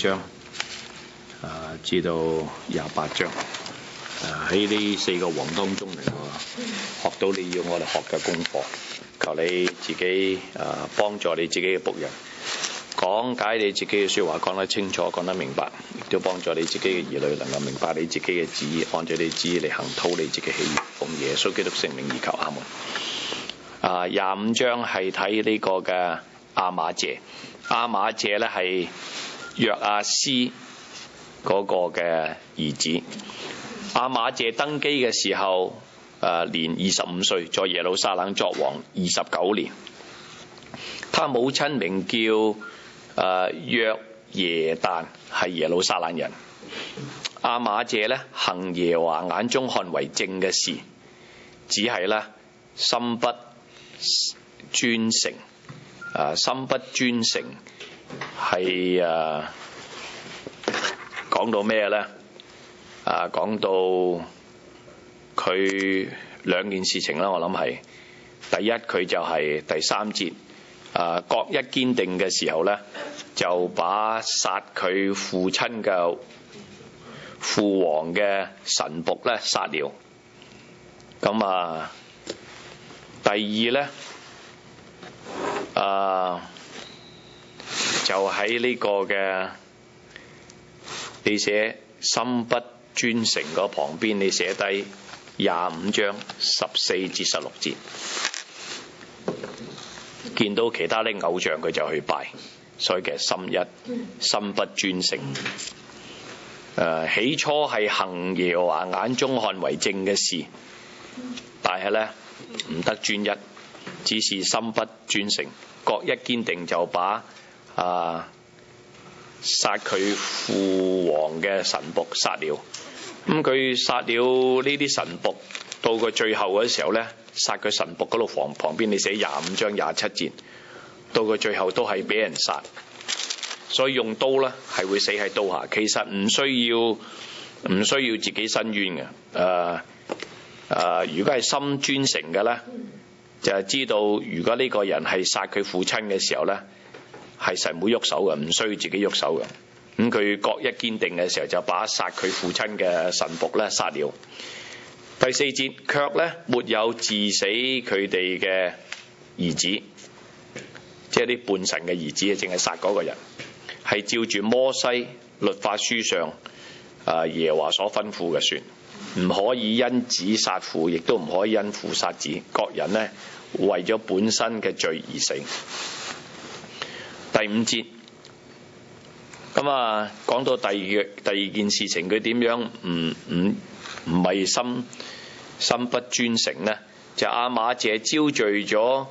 章至到28章。喺呢4個王當中嚟學到你要我哋學嘅功課。求你自己幫助你自己嘅僕人，講解你自己嘅說話講得清楚，講得明白，亦都幫助你自己嘅兒女能夠明白你自己嘅旨意，按照你旨意嚟行，討你自己喜悅，奉耶穌基督聖名而求，阿門。25章係睇呢個嘅亞瑪謝。亞瑪謝咧係約阿斯嗰個嘅兒子。亞瑪謝登基嘅時候年25歲，在耶路撒冷作王29年。他母親名叫約耶旦，係耶路撒冷人。亞瑪謝咧行耶和華眼中看為正嘅事，只係咧心不專誠。心不專誠係講到咩咧？講到佢兩件事情啦，我諗係第一，佢就係第3節，國一堅定嘅時候咧，就把殺佢父親嘅父王嘅臣僕咧殺了。咁第二咧，就喺呢個嘅你寫心不專誠嗰旁邊，你寫低25章14至16節，見到其他啲偶像佢就去拜，所以其實心不專誠。起初係行耶和華眼中看為正嘅事，但係咧唔得專一，只是心不專誠。國一堅定就把殺佢父王嘅臣僕殺了。咁佢殺了呢啲臣僕，到佢最後嘅時候咧，殺佢臣僕嗰度旁邊你寫25章27節，到佢最後都係俾人殺，所以用刀咧係會死喺刀下。其實唔需要自己申冤嘅。如果係心專誠嘅咧，就係知道如果呢個人係殺佢父親嘅時候咧，係神會喐手嘅，唔需要自己喐手嘅。咁佢國一堅定嘅時候，就把殺佢父親嘅臣僕咧殺了。第4節，卻咧沒有治死佢哋嘅兒子，即係啲叛神嘅兒子，淨係殺嗰個人，係照住摩西律法書上耶和華所吩咐嘅說，唔可以因子殺父，亦都唔可以因父殺子，各人呢為咗本身嘅罪而死。第5節，咁講到第二件事情，佢點樣唔係心不專誠呢？就亞瑪謝招聚咗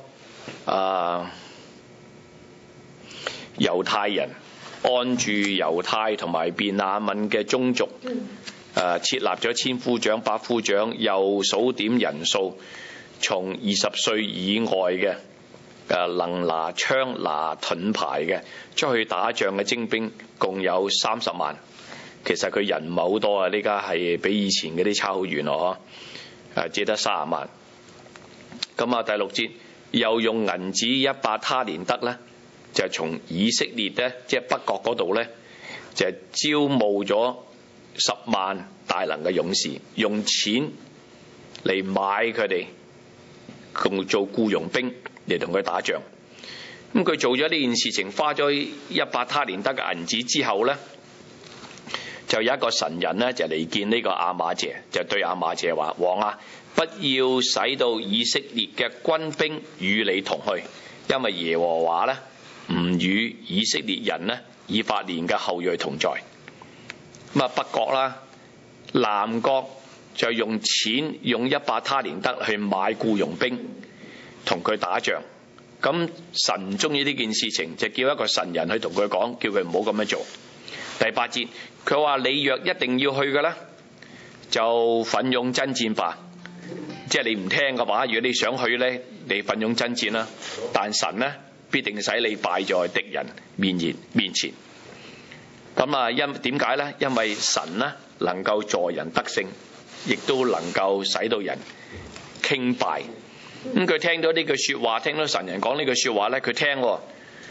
猶太人，按住猶太同埋便雅憫嘅宗族，設立咗千夫長、百夫長，又數點人數，從20歲以外嘅能拿槍拿盾牌嘅出去打仗嘅精兵，共有30萬。其實佢人唔係好多啊，呢家係比以前嗰啲差好遠咯，只得30萬。咁第6節，又用銀子100他連得咧，就從以色列咧，即係北國嗰度咧，就招募咗10萬大能嘅勇士，用錢嚟買佢哋，共做僱傭兵嚟同佢打仗。咁佢做咗呢件事情，花咗100他連得嘅銀子之後咧，就有一個神人咧就嚟見呢個亞瑪謝，就對亞瑪謝話：王啊，不要使到以色列嘅軍兵與你同去，因為耶和華咧唔與以色列人咧以法蓮嘅後裔同在。咁北國啦，南國就用錢用100他連得去買僱傭兵同佢打仗。咁神唔中意呢件事情，就叫一個神人去同佢講，叫佢唔好咁樣做。第8節，佢話你若一定要去嘅咧，就奮勇爭戰吧。即係你唔聽嘅話，如果你想去咧，你奮勇爭戰啦。但神咧必定使你敗在敵人面前。咁因點解咧？因為神咧能夠助人得勝，亦都能夠使到人傾敗。咁佢聽到呢句說話，聽到神人講呢句說話咧，佢聽。咁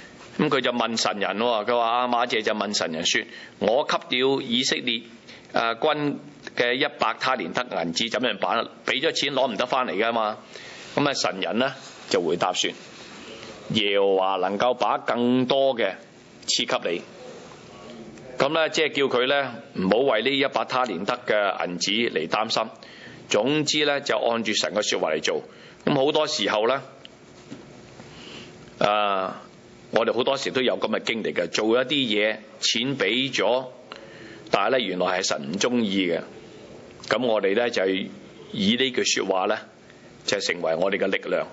咁佢就問神人喎，佢話亞瑪謝就問神人說：我給了以色列軍嘅100他連得銀子怎樣辦？俾咗錢攞唔得翻嚟噶嘛？咁啊神人呢就回答說：耶和華能夠把更多嘅賜給你。咁咧即係叫佢咧唔好為呢100他連得嘅銀子嚟擔心。總之咧就按住神嘅說話嚟做。咁好多時候咧，我哋好多時都有咁嘅經歷嘅，做一啲嘢錢俾咗，但係咧原來係神唔中意嘅。咁我哋咧就以呢句說話咧就成為我哋嘅力量。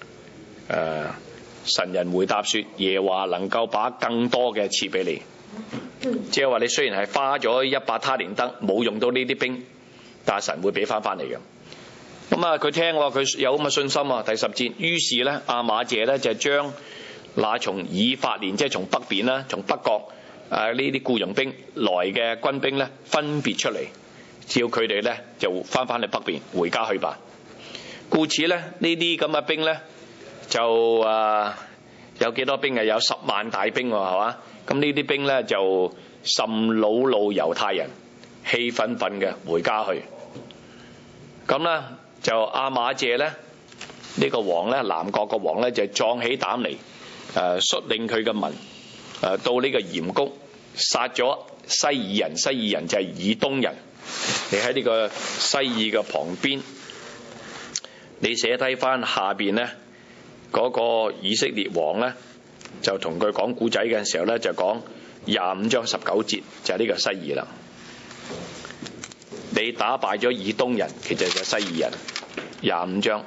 神人回答說：耶和華能夠把更多嘅賜俾你。即係話你雖然係花咗100他連得，冇用到呢啲兵，但係神會俾翻嚟嘅。咁啊，佢聽佢有咁嘅信心啊。第10節，於是咧亞瑪謝咧就將那從以法蓮，即係從北邊啦，從北國呢啲僱傭兵來嘅軍兵咧分別出嚟，叫佢哋咧就翻去北邊回家去吧。故此咧呢啲咁嘅兵咧就有幾多兵啊？有10萬大兵喎，係嘛？咁呢啲兵咧就甚惱怒猶太人，氣憤憤嘅回家去。咁咧就亞瑪謝咧呢個王咧，南國個王咧就壯起膽嚟，率領佢嘅民到呢個鹽谷殺咗西珥人。西珥人就係以東人。你喺呢個西珥嘅旁邊，你寫低翻下邊咧嗰個以色列王咧就同佢講古仔嘅時候咧，就講25章19節，就係呢個西珥啦。你打敗咗以東人，其實就係西珥人。25章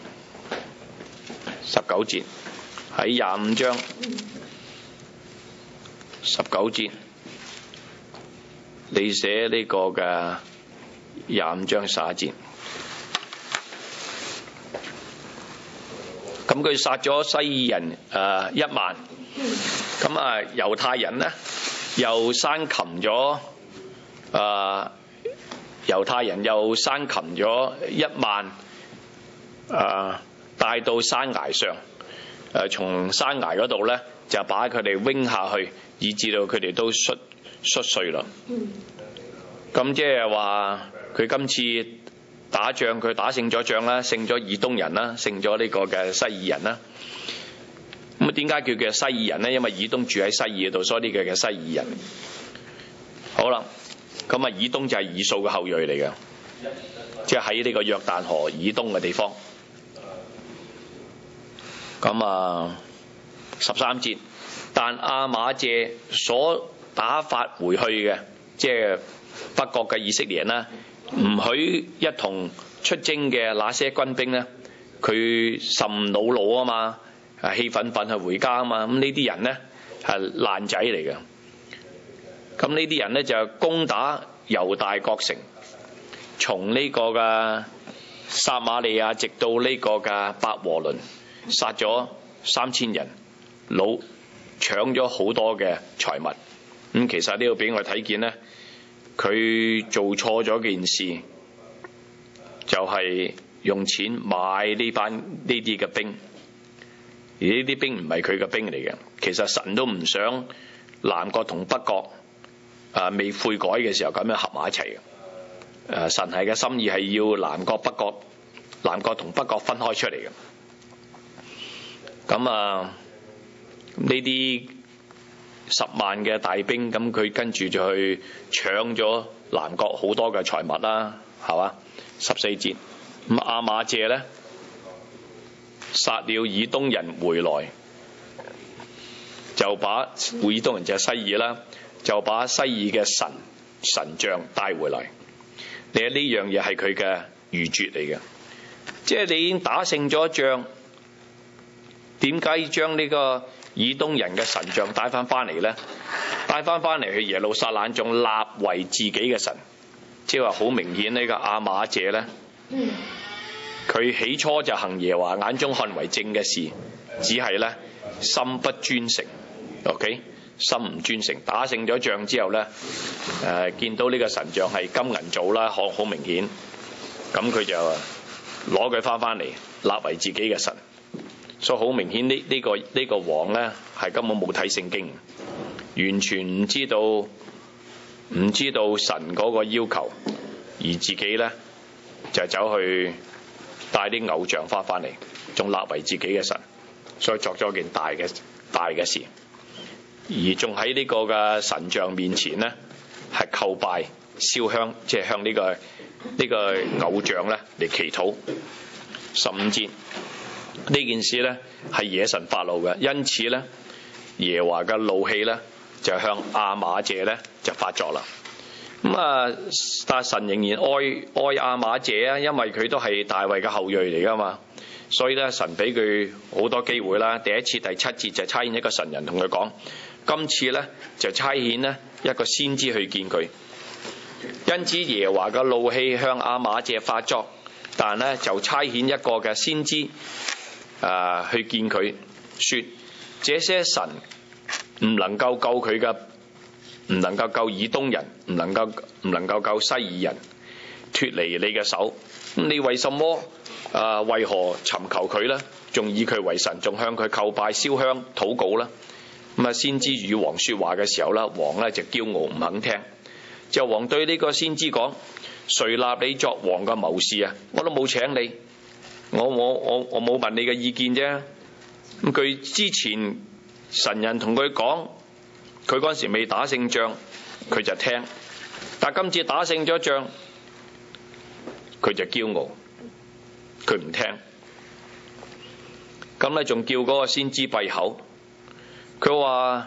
19節，喺25章19節，你寫呢個嘅25章11節。咁佢殺咗西珥人1萬，咁猶太人呢又生擒咗猶太人又生擒咗1萬，帶到山崖上，從山崖嗰度咧就把佢哋扔下去，以至到佢哋都摔碎啦。咁即係話佢今次打仗，佢打勝咗仗啦，勝咗以東人啦，勝咗呢個嘅西珥人啦。咁點解叫西珥人呢？因為以東住喺西珥度，所以呢個叫西珥人。好啦，咁以東就係以掃嘅後裔嚟嘅，即係喺呢個約旦河以東嘅地方。咁13節，但亞瑪謝所打發回去嘅，即係北國嘅以色列人啦，唔許一同出征嘅那些軍兵咧，佢甚惱怒啊嘛，氣憤憤去回家啊嘛。咁呢啲人咧係爛仔嚟嘅。咁呢啲人咧就攻打猶大各城，從呢個嘅撒瑪利亞直到呢個嘅伯和崙，殺咗3000人，搶咗好多嘅財物。咁其實呢度俾我睇見咧，佢做錯咗件事，就係用錢買呢啲嘅兵，而呢啲兵唔係佢嘅兵嚟嘅。其實神都唔想南國同北國未悔改嘅時候咁樣合埋一齊嘅。神係嘅心意係要南國同北國分開出嚟嘅。咁呢啲10萬嘅大兵，咁佢跟住就去搶咗南國好多嘅財物啦，係嘛？14節，咁亞瑪謝咧殺了以東人回來，就把以東人就係西珥啦，就把西珥嘅神像帶回來。你睇呢樣嘢係佢嘅愚拙嚟嘅，即係你已經打勝咗仗，點解將呢個以東人嘅神像帶翻嚟咧？帶翻嚟去耶路撒冷，仲立為自己嘅神，即係話好明顯呢個亞瑪謝咧，佢起初就行耶和華眼中看為正嘅事，只係咧心不專誠。OK， 心唔專誠。打勝咗仗之後咧，見到呢個神像係金銀做啦，好明顯，咁佢就攞佢翻嚟，立為自己嘅神。 所以好明顯呢個王咧係根本冇睇聖經，完全唔知道神嗰個要求，而自己咧就走去帶啲偶像翻嚟，仲立為自己嘅神，所以作咗件大嘅事，而仲喺呢個嘅神像面前咧係叩拜燒香，即係向呢個偶像咧嚟祈禱。15節呢件事咧係惹神發怒嘅，因此咧耶和華嘅怒氣咧就向亞瑪謝咧就發作啦。但係神仍然愛亞瑪謝啊，因為佢都係大衛嘅後裔嚟噶嘛，所以咧神俾佢好多機會啦。第一次第7節就差遣一個神人同佢講，今次咧就差遣呢一個先知去見佢。因此耶和華嘅怒氣向亞瑪謝發作，但咧就差遣一個嘅先知去見佢，說這些神唔能夠救佢嘅，唔能夠救以東人，唔能夠救西爾人脫離你嘅手。咁你為什麼為何尋求佢呢？仲以佢為神，仲向佢叩拜燒香禱告啦。先知與王說話嘅時候啦，王咧就驕傲唔肯聽。就王對呢個先知講：誰立你作王嘅謀士啊？我都冇請你，我冇問你嘅意見啫。咁佢之前神人同佢講，佢嗰陣時未打勝仗，佢就聽；但今次打勝咗仗，佢就驕傲，佢唔聽。咁咧仲叫嗰個先知閉口。佢話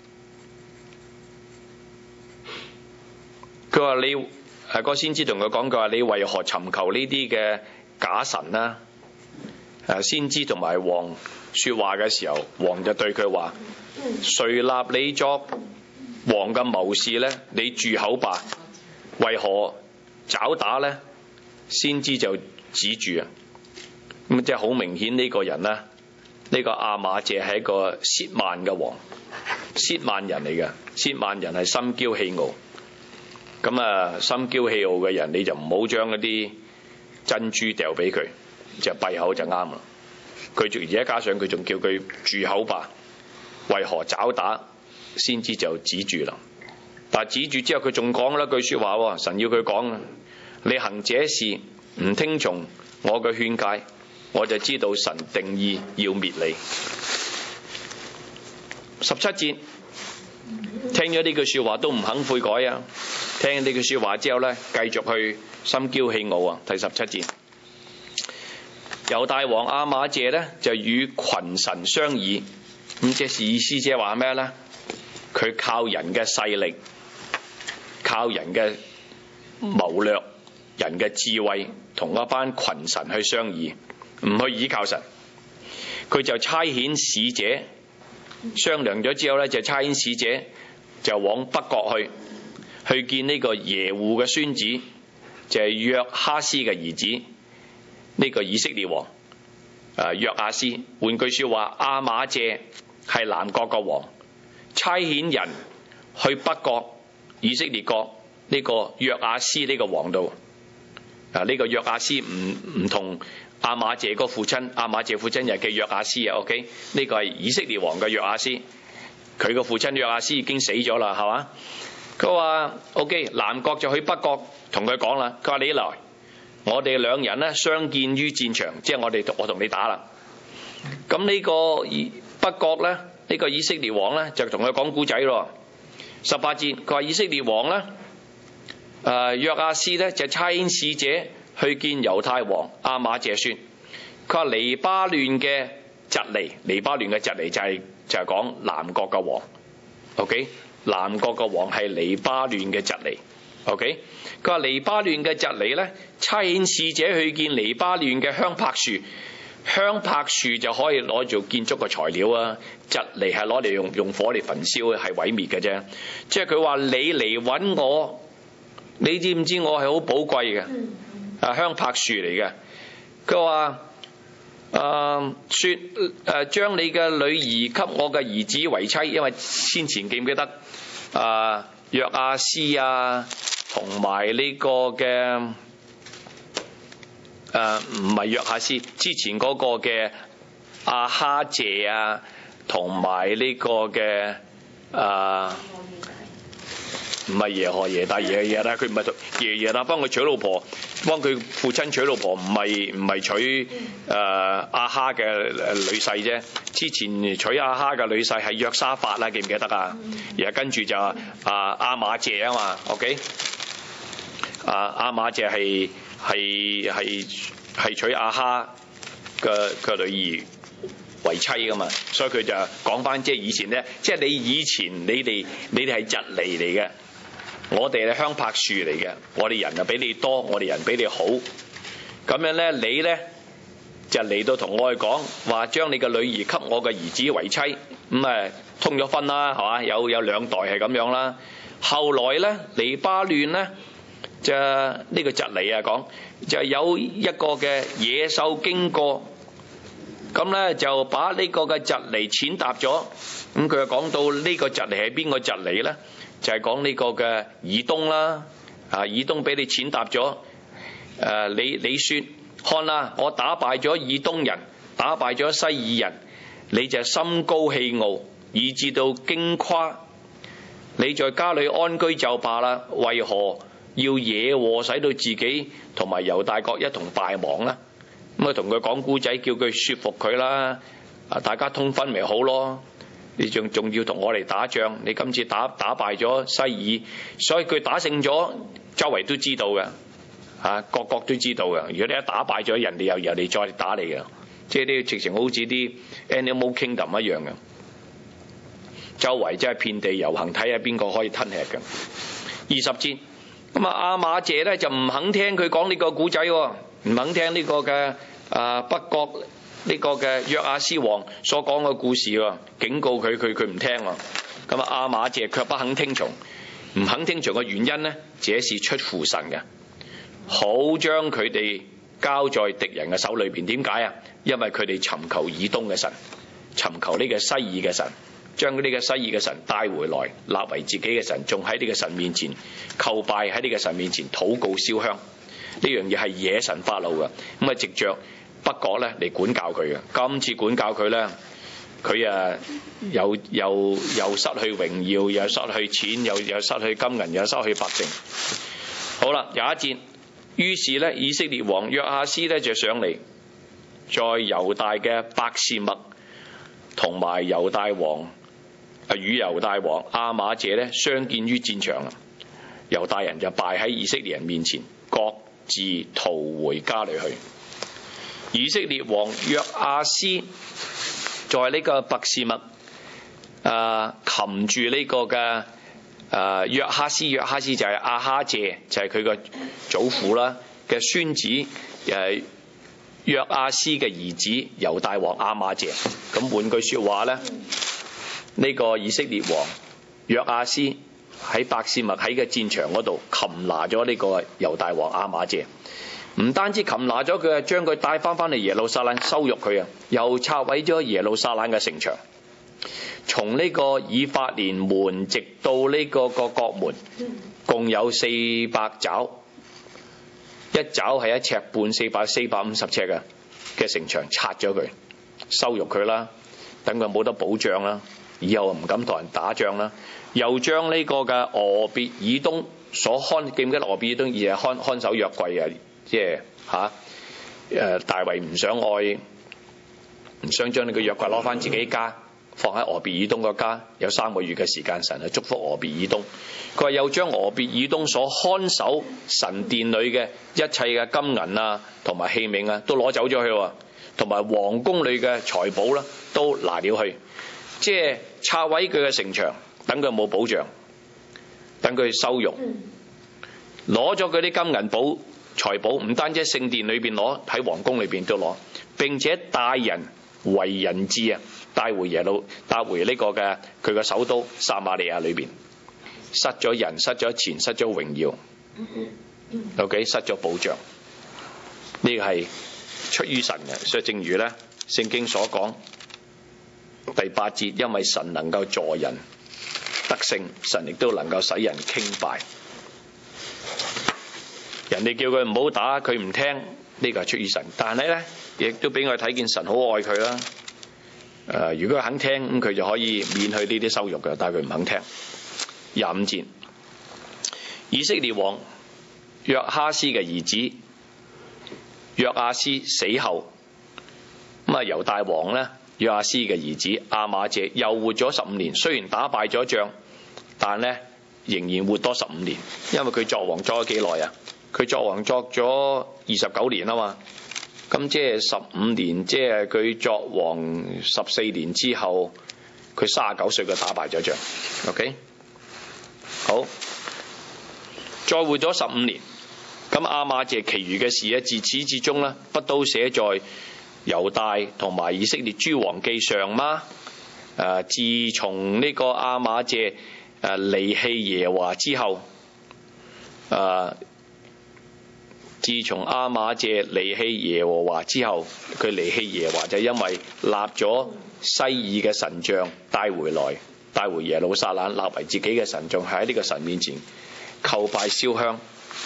你係個先知同佢講，佢話你為何尋求呢啲嘅假神呢？先知同埋王說話嘅時候，王就對佢話：誰立你作王嘅謀士呢？你住口吧！為何找打呢？先知就指住啊，咁即係好明顯呢個人呢，呢個亞瑪謝係一個褻慢嘅王，褻慢人嚟嘅。褻慢人係心驕氣傲，咁心驕氣傲嘅人，你就唔好將嗰啲珍珠掉俾佢，就閉口就啱啦。佢仲而家加上佢仲叫佢住口吧，為何找打？先知就指住啦。但係指住之後，佢仲講咗一句說話，神要佢講：你行這事唔聽從我嘅勸誡，我就知道神定意要滅你。17節，聽咗呢句說話都唔肯悔改啊！聽呢句說話之後呢，繼續去心驕氣傲啊！第17節，猶大王亞瑪謝呢，就與群臣商議，咁即係意思即係話咩呢？佢靠人嘅勢力，靠人嘅謀略，人嘅智慧，同一班群臣去商議，唔去依靠神。佢就差遣使者商量咗之後呢，就差遣使者就往北國去見呢個耶戶嘅孫子，就係約哈斯嘅兒子，呢個以色列王約阿斯。換句說話，亞瑪謝係南國嘅王，差遣人去北國以色列國呢個約阿斯呢個王度。呢個約阿斯唔同亞瑪謝個父親，亞瑪謝父親又叫約阿斯啊。OK， 呢個係以色列王嘅約阿斯，佢個父親約阿斯已經死咗啦，係嘛？佢話 OK， 南國就去北國同佢講啦。佢話你來，我哋兩人呢相見於戰場，即係我同你打啦。咁呢個北國呢，呢個以色列王呢，就同佢講古仔咯。18節，佢話以色列王呢，約阿斯呢，就差遣使者去見猶太王亞瑪謝說，佢話黎巴嫩嘅蒺藜，黎巴嫩嘅蒺藜就係講南國嘅王。OK， 南國嘅王係黎巴嫩嘅蒺藜。OK， 佢話黎巴嫩嘅蒺藜呢，差遣使者去見黎巴嫩嘅香柏樹。香柏樹就可以攞做建築嘅材料啊，蒺藜係攞嚟用火嚟焚燒，係毀滅嘅啫。即係佢話你嚟揾我，你知唔知我係好寶貴嘅？香柏樹嚟嘅。佢話將你嘅女兒給我嘅兒子為妻，因為先前記唔記得約阿斯啊，同埋呢個嘅唔係約阿斯，之前嗰個嘅亞哈謝啊，同埋呢個嘅唔係耶何耶大，佢唔係耶耶大幫佢娶老婆，幫佢父親娶老婆，唔係娶亞哈嘅女婿啫。之前娶亞哈嘅女婿係約沙法啦，記唔記得啊？然後跟住就亞瑪謝啊嘛 ，OK？ 亞瑪謝係娶亞哈嘅女兒為妻噶嘛，所以佢就講翻即係以前咧，即係你以前你哋係蒺藜嚟嘅。我哋係香柏樹嚟嘅，我哋人就比你多，我哋人比你好。咁樣咧，你咧就嚟到同我哋講話，將你嘅女兒給我嘅兒子為妻，咁通咗婚啦，係嘛？有兩代係咁樣啦。後來咧，黎巴嫩咧就呢個蒺藜啊講，就有一個嘅野獸經過，咁咧就把呢個嘅蒺藜踐踏咗。咁佢就講到呢個蒺藜係邊個蒺藜咧？就係講呢個嘅以東啦，以東俾你踐踏咗，你說看啦，我打敗咗以東人，打敗咗西爾人，你就心高氣傲，以致到驚誇。你在家裏安居就罷啦，為何要惹禍，使到自己同埋猶大國一同敗亡呢？咁同佢講古仔，叫佢說服佢啦，大家通婚咪好咯。你仲要同我哋打仗，你今次打敗咗西爾，所以佢打勝咗，周圍都知道嘅，各國都知道嘅。如果你一打敗咗人哋，又嚟再打你嘅，即係呢直情好似啲 Animal Kingdom 一樣嘅，周圍真係遍地遊行，睇下邊個可以吞吃嘅。20節，咁亞瑪謝咧就唔肯聽佢講呢個古仔，唔肯聽呢個嘅北國。呢個嘅約亞斯王所講嘅故事喎，警告佢唔聽喎。咁亞瑪謝卻不肯聽從，唔肯聽從嘅原因呢，這是出乎神嘅，好將佢哋交在敵人嘅手裏邊。點解啊？因為佢哋尋求以東嘅神，尋求呢個西爾嘅神，將呢個西爾嘅神帶回來，立為自己嘅神，仲喺呢個神面前叩拜，喺呢個神面前禱告燒香。呢樣嘢係惹神發怒嘅。咁藉着北國咧嚟管教佢嘅，今次管教佢咧，佢又失去榮耀，又失去錢，又失去金銀，又失去百姓。好啦，有一節，於是咧以色列王約阿斯咧就上嚟，在猶大嘅伯示麥同埋猶大王與猶大王亞瑪謝咧相見於戰場啦。猶大人就敗喺以色列人面前，各自逃回家裏去。以色列王約阿斯在呢個伯示麥擒住呢個嘅約哈斯就係亞哈謝，就係佢個祖父啦嘅孫子，約阿斯嘅兒子猶大王亞瑪謝。咁換句說話咧，呢個以色列王約阿斯喺伯示麥喺個戰場嗰度擒拿咗呢個猶大王亞瑪謝。唔單止擒拿咗佢啊，將佢帶翻嚟耶路撒冷羞辱佢啊，又拆毀咗耶路撒冷嘅城牆，從呢個以法蓮門直到呢個角門，共有400肘，一肘係1尺半，450尺嘅城牆，拆咗佢，羞辱佢啦，等佢冇得保障啦，以後唔敢同人打仗啦，又將呢個嘅俄別以東所看，記唔記得俄別以東而係看守約櫃啊？即係大衛唔想將呢個約櫃攞翻自己家，放喺俄別以東個家，有3個月嘅時間，神去祝福俄別以東。佢話又將俄別以東所看守神殿裏嘅一切嘅金銀啊，同埋器皿啊，都攞走咗去喎，同埋皇宮裏嘅財寶啦，都拿了去，即係拆毀佢嘅城牆，等佢冇保障，等佢羞辱，攞咗佢啲金銀寶。財寶唔單止喺聖殿裏邊攞，喺皇宮裏邊都攞，並且帶人為人質啊，帶回呢個嘅佢嘅首都撒瑪利亞裏邊，失咗人，失咗錢，失咗榮耀，OK， 失咗保障。呢個係出於神嘅，所以正如咧聖經所講第8節，因為神能夠助人得勝，神亦都能夠使人傾敗。人哋叫佢唔好打，佢唔聽，呢個係出於神。但係咧，亦都俾我睇見神好愛佢啦。 如果佢肯聽，咁佢就可以免去呢啲羞辱嘅，但係佢唔肯聽。25節，以色列王約哈斯嘅兒子約亞斯死後，咁猶大王呢，約亞斯嘅兒子亞瑪謝又活咗15年，雖然打敗咗仗，但呢仍然活多15年，因為佢作王作咗幾耐啊？佢作王作咗29年啊嘛，咁即係15年，即係佢作王14年之後，佢39歲佢打敗咗仗。OK， 好，再活咗15年，咁亞瑪謝其餘嘅事咧，自始至終咧，不都寫在猶大同埋以色列諸王記上嗎？自從呢個亞瑪謝離棄耶和華之後，自從亞瑪謝離棄耶和華之後，佢離棄耶和華就因為立咗西爾嘅神像帶回耶路撒冷，立為自己嘅神像，喺呢個神面前叩拜燒香。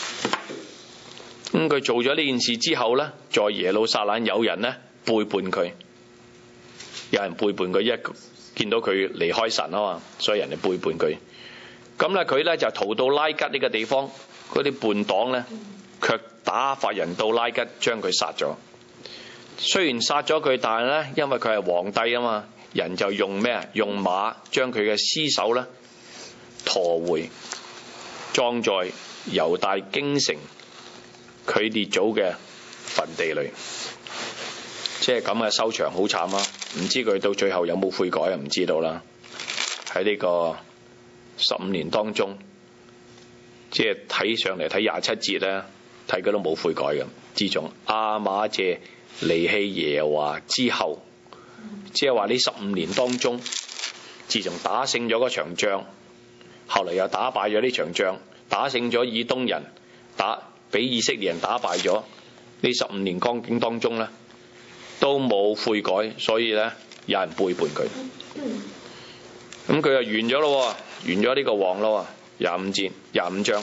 咁佢做咗呢件事之後呢，在耶路撒冷有人呢背叛佢，有人背叛佢，一見到佢離開神啊嘛，所以人哋背叛佢。咁咧佢咧就逃到拉吉呢個地方，嗰啲叛黨咧卻打發人到拉吉將佢殺咗。雖然殺咗佢，但係咧因為佢係皇帝啊嘛，人就用咩啊？用馬將佢嘅屍首咧馱回，葬在猶大京城佢列祖嘅墳地裏。即係咁嘅收場，好慘啊！唔知佢到最後有冇悔改啊？唔知道啦。喺呢個15年當中，即係睇上嚟睇27節咧，睇佢都冇悔改嘅。自從亞瑪謝離棄耶和華之後，即係話呢15年當中，自從打勝咗嗰場仗，後嚟又打敗咗呢場仗，打勝咗以東人，俾以色列人打敗咗，呢15年光景當中咧，都冇悔改，所以咧有人背叛佢。咁佢就完咗咯，完咗呢個王咯。25節，26章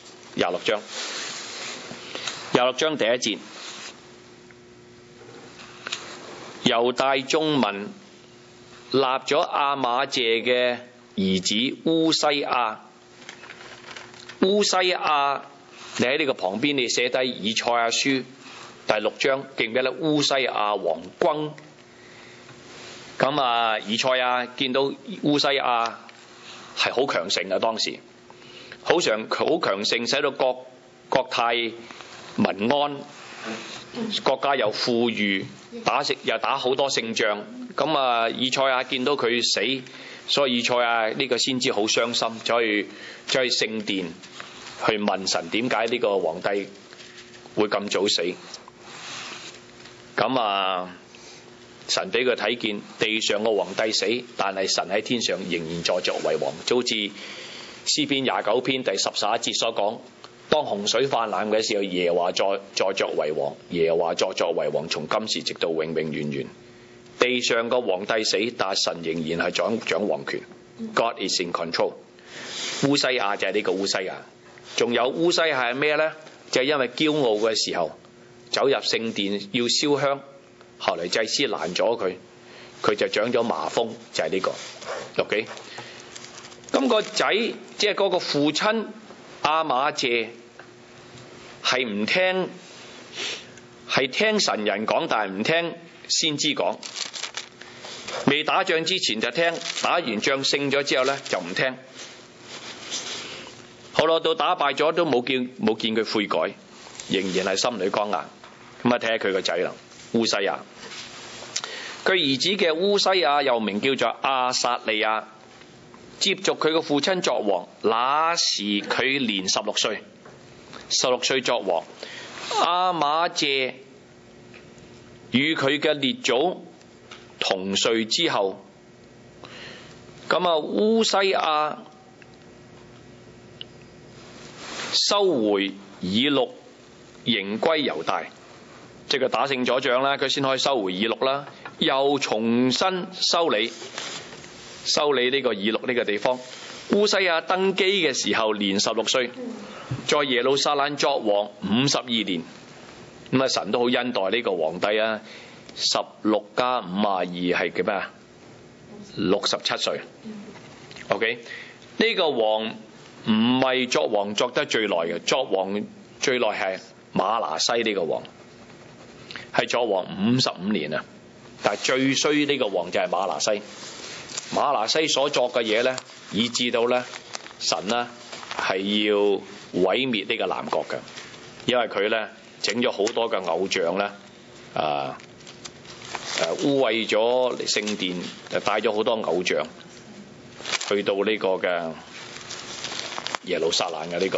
，26章第1節，猶大眾民立咗亞瑪謝嘅兒子烏西亞。烏西亞，你喺呢個旁邊你寫低以賽亞書第6章，記唔記得烏西亞王轟？咁以賽亞見到烏西亞係好強盛啊，當時好強盛，使到國泰民安，國家又富裕，又打好多勝仗。咁以賽亞見到佢死，所以以賽亞呢個先知好傷心，走去聖殿去問神點解呢個皇帝會咁早死。咁神俾佢睇見地上個皇帝死，但係神喺天上仍然在作為王，就好似詩篇29篇第10、11節所講，當洪水泛濫嘅時候，耶和華在作為王，耶和華在作為王，從今時直到永永遠遠。地上個皇帝死，但係神仍然係掌王權。God is in control。烏西亞就係呢個烏西亞，仲有烏西亞係咩呢？就係因為驕傲嘅時候走入聖殿要燒香，後嚟祭司攔咗佢，佢就長咗麻風，就係呢個。OK， 咁個仔即係嗰個父親亞瑪謝係唔聽，係聽神人講，但係唔聽先知講。未打仗之前就聽，打完仗勝咗之後呢就唔聽。後來到打敗咗都冇見佢悔改，仍然係心裏剛硬。咁睇下佢個仔啦，烏西亞。佢兒子嘅烏西亞又名叫做亞撒利亞，接續佢個父親作王。那時佢年16歲，16歲作王。亞瑪謝與佢嘅列祖同睡之後，咁烏西亞收回以錄，迎歸猶大，即係佢打勝咗仗啦，佢先可以收回以錄啦，又重新修理呢個以錄呢個地方。烏西亞登基嘅時候年16歲，在耶路撒冷作王52年。咁神都好恩待呢個皇帝啊！16加52係叫咩啊 67歲。OK， 呢個王唔係作王作得最耐嘅，作王最耐係馬拿西呢個王，係作王55年啊。但係最衰呢個王就係馬拿西。馬拿西所作嘅嘢咧，以致到咧神咧係要毀滅呢個南國嘅，因為佢咧整咗好多嘅偶像咧，污穢咗聖殿，帶咗好多偶像去到呢個嘅耶路撒冷嘅呢個，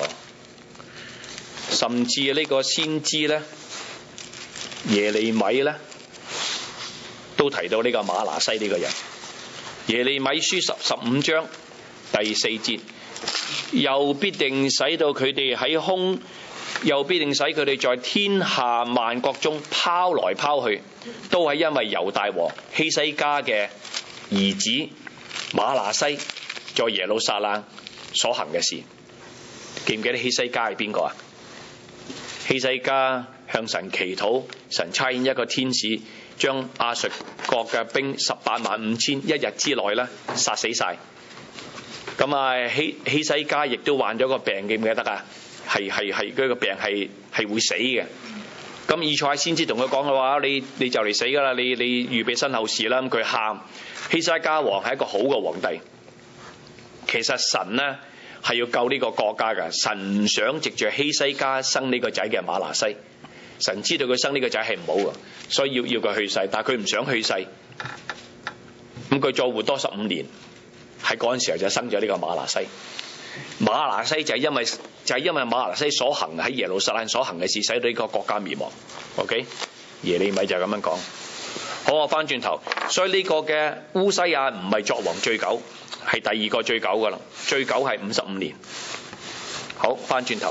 甚至呢個先知咧耶利米咧都提到呢個馬拿西呢個人。耶利米書15章第4節，又必定使到佢哋喺空，又必定使佢哋在天下萬國中拋來拋去，都係因為猶大王希西家嘅兒子馬拿西在耶路撒冷所行嘅事。記唔記得希西家係邊個啊？希西家向神祈禱，神差遣一個天使將亞述國嘅兵185000一日之內咧殺死晒。咁啊希西家亦都患咗個病，記唔記得啊？係嗰個病係會死嘅。咁以賽亞先知同佢講嘅話，你就嚟死噶啦，你預備身後事啦。咁佢喊，希西家王係一個好嘅皇帝。其實神呢係要救呢個國家噶，神唔想藉住希西家生呢個仔嘅馬拿西。神知道佢生呢個仔係唔好嘅，所以要佢去世，但係佢唔想去世，咁佢再活多15年，喺嗰陣時候就生咗呢個馬拿西。馬拿西就係因為馬拿西所行喺耶路撒冷所行嘅事，使到呢個國家滅亡。OK， 耶利米就咁樣講。好，我翻轉頭，所以呢個嘅烏西亞唔係作王最久，係第二個最久噶啦，最久係55年。好，翻轉頭。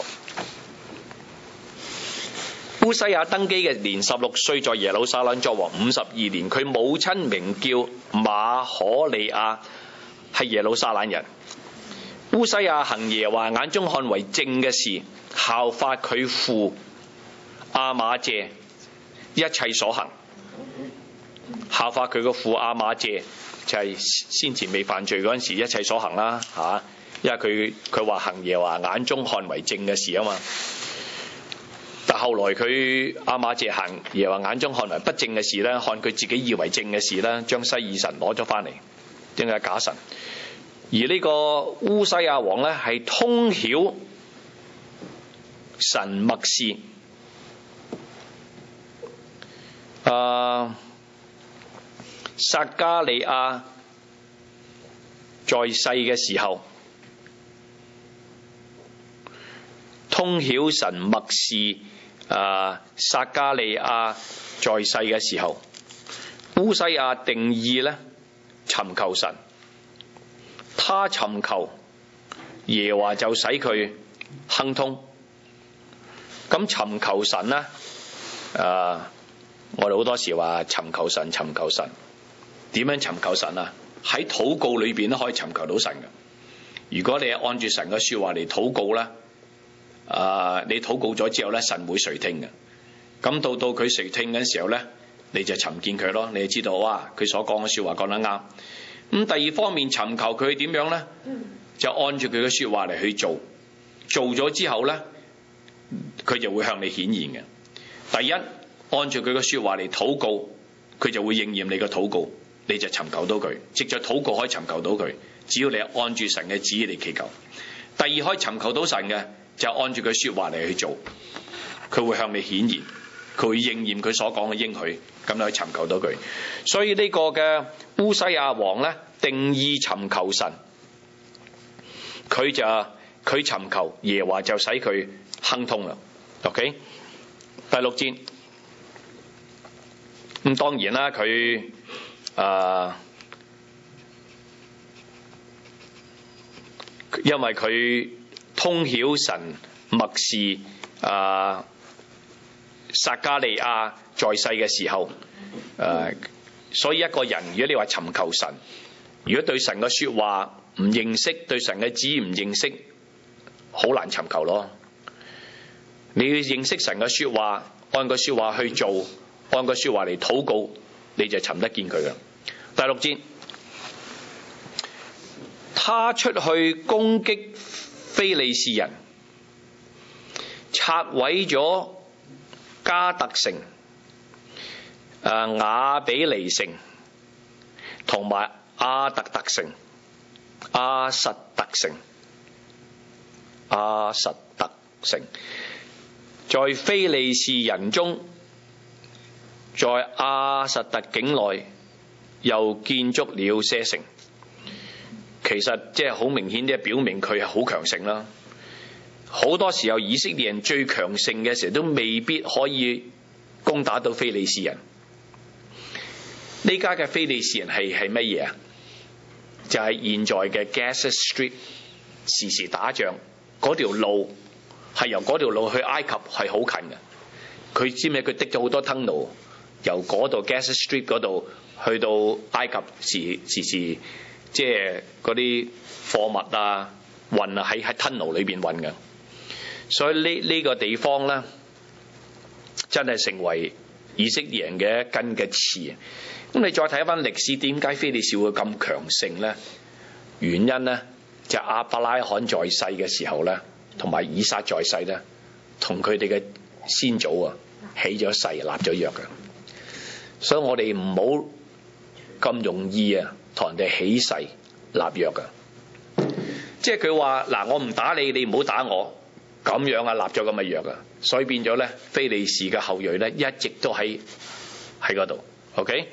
烏西亞登基嘅年16歲，在耶路撒冷作王52年。佢母親名叫馬可利亞，係耶路撒冷人。烏西亞行耶和華眼中看為正嘅事，效法佢父亞瑪謝一切所行。效法佢個父亞瑪謝就係先前未犯罪嗰陣時一切所行啦嚇，因為佢話行耶和華眼中看為正嘅事啊嘛。但後來佢亞瑪謝行耶和華眼中看為不正嘅事咧，看佢自己以為正嘅事咧，將西珥神攞咗翻嚟，正係假神。而呢個烏西亞王咧係通曉神默示，撒迦利亞在世嘅時候，通曉神默示。撒迦利亞在世嘅時候，烏西亞定意咧尋求神，他尋求耶和華就使佢亨通。咁尋求神咧，我哋好多時話尋求神，點樣尋求神啊？喺禱告裏邊都可以尋求到神嘅。如果你係按住神嘅說話嚟禱告咧。你禱告咗之後咧，神會垂聽嘅。咁到佢垂聽嘅時候咧，你就尋見佢咯。你就知道哇，佢所講嘅說話講得啱。咁第二方面尋求佢點樣咧？就按住佢嘅說話嚟去做。做咗之後咧，佢就會向你顯現嘅。第一，按住佢嘅說話嚟禱告，佢就會應驗你嘅禱告，你就尋求到佢。藉着禱告可以尋求到佢，只要你按住神嘅旨意嚟祈求。第二，可以尋求到神嘅。就按住佢說話嚟去做，佢會向你顯現，佢會應驗佢所講嘅應許，咁你去尋求到佢。所以呢個嘅烏西亞王咧，定意尋求神，佢尋求耶和華就使佢亨通啦。OK， 第6節，咁當然啦，佢因為佢通曉神默示撒迦利亞在世嘅時候，所以一個人如果你話尋求神，如果對神嘅說話唔認識，對神嘅旨意唔認識，好難尋求咯。你要認識神嘅說話，按個說話去做，按個說話嚟禱告，你就尋得見佢㗎。第6節， 他出去攻擊非利士人，拆毀咗加特城、雅比尼城同埋阿特特城、阿實特城，在非利士人中，在阿實特境內又建築了些城。其實即係好明顯，即係表明佢係好強盛啦。好多時候以色列人最強盛嘅時候，都未必可以攻打到非利士人。呢家嘅非利士人係乜嘢啊？就係現在嘅 Gaza Strip， 時時打仗，嗰條路係由嗰條路去埃及係好近嘅。佢知唔知佢滴咗好多 tunnel， 由嗰度 Gaza Strip 嗰度去到埃及時即係嗰啲貨物啊運啊喺 tunnel 裏邊運嘅。所以呢個地方咧，真係成為以色列人嘅一根嘅刺。咁你再睇翻歷史，點解非利士會咁強盛咧？原因咧就係亞伯拉罕在世嘅時候咧，同埋以撒在世咧，同佢哋嘅先祖啊起咗誓立咗約嘅。所以我哋唔好咁容易啊同人哋起誓立約嘅。即係佢話嗱，我唔打你，你唔好打我。咁樣啊，立咗咁嘅約啊，所以變咗咧，非利士嘅後裔咧，一直都喺嗰度。OK，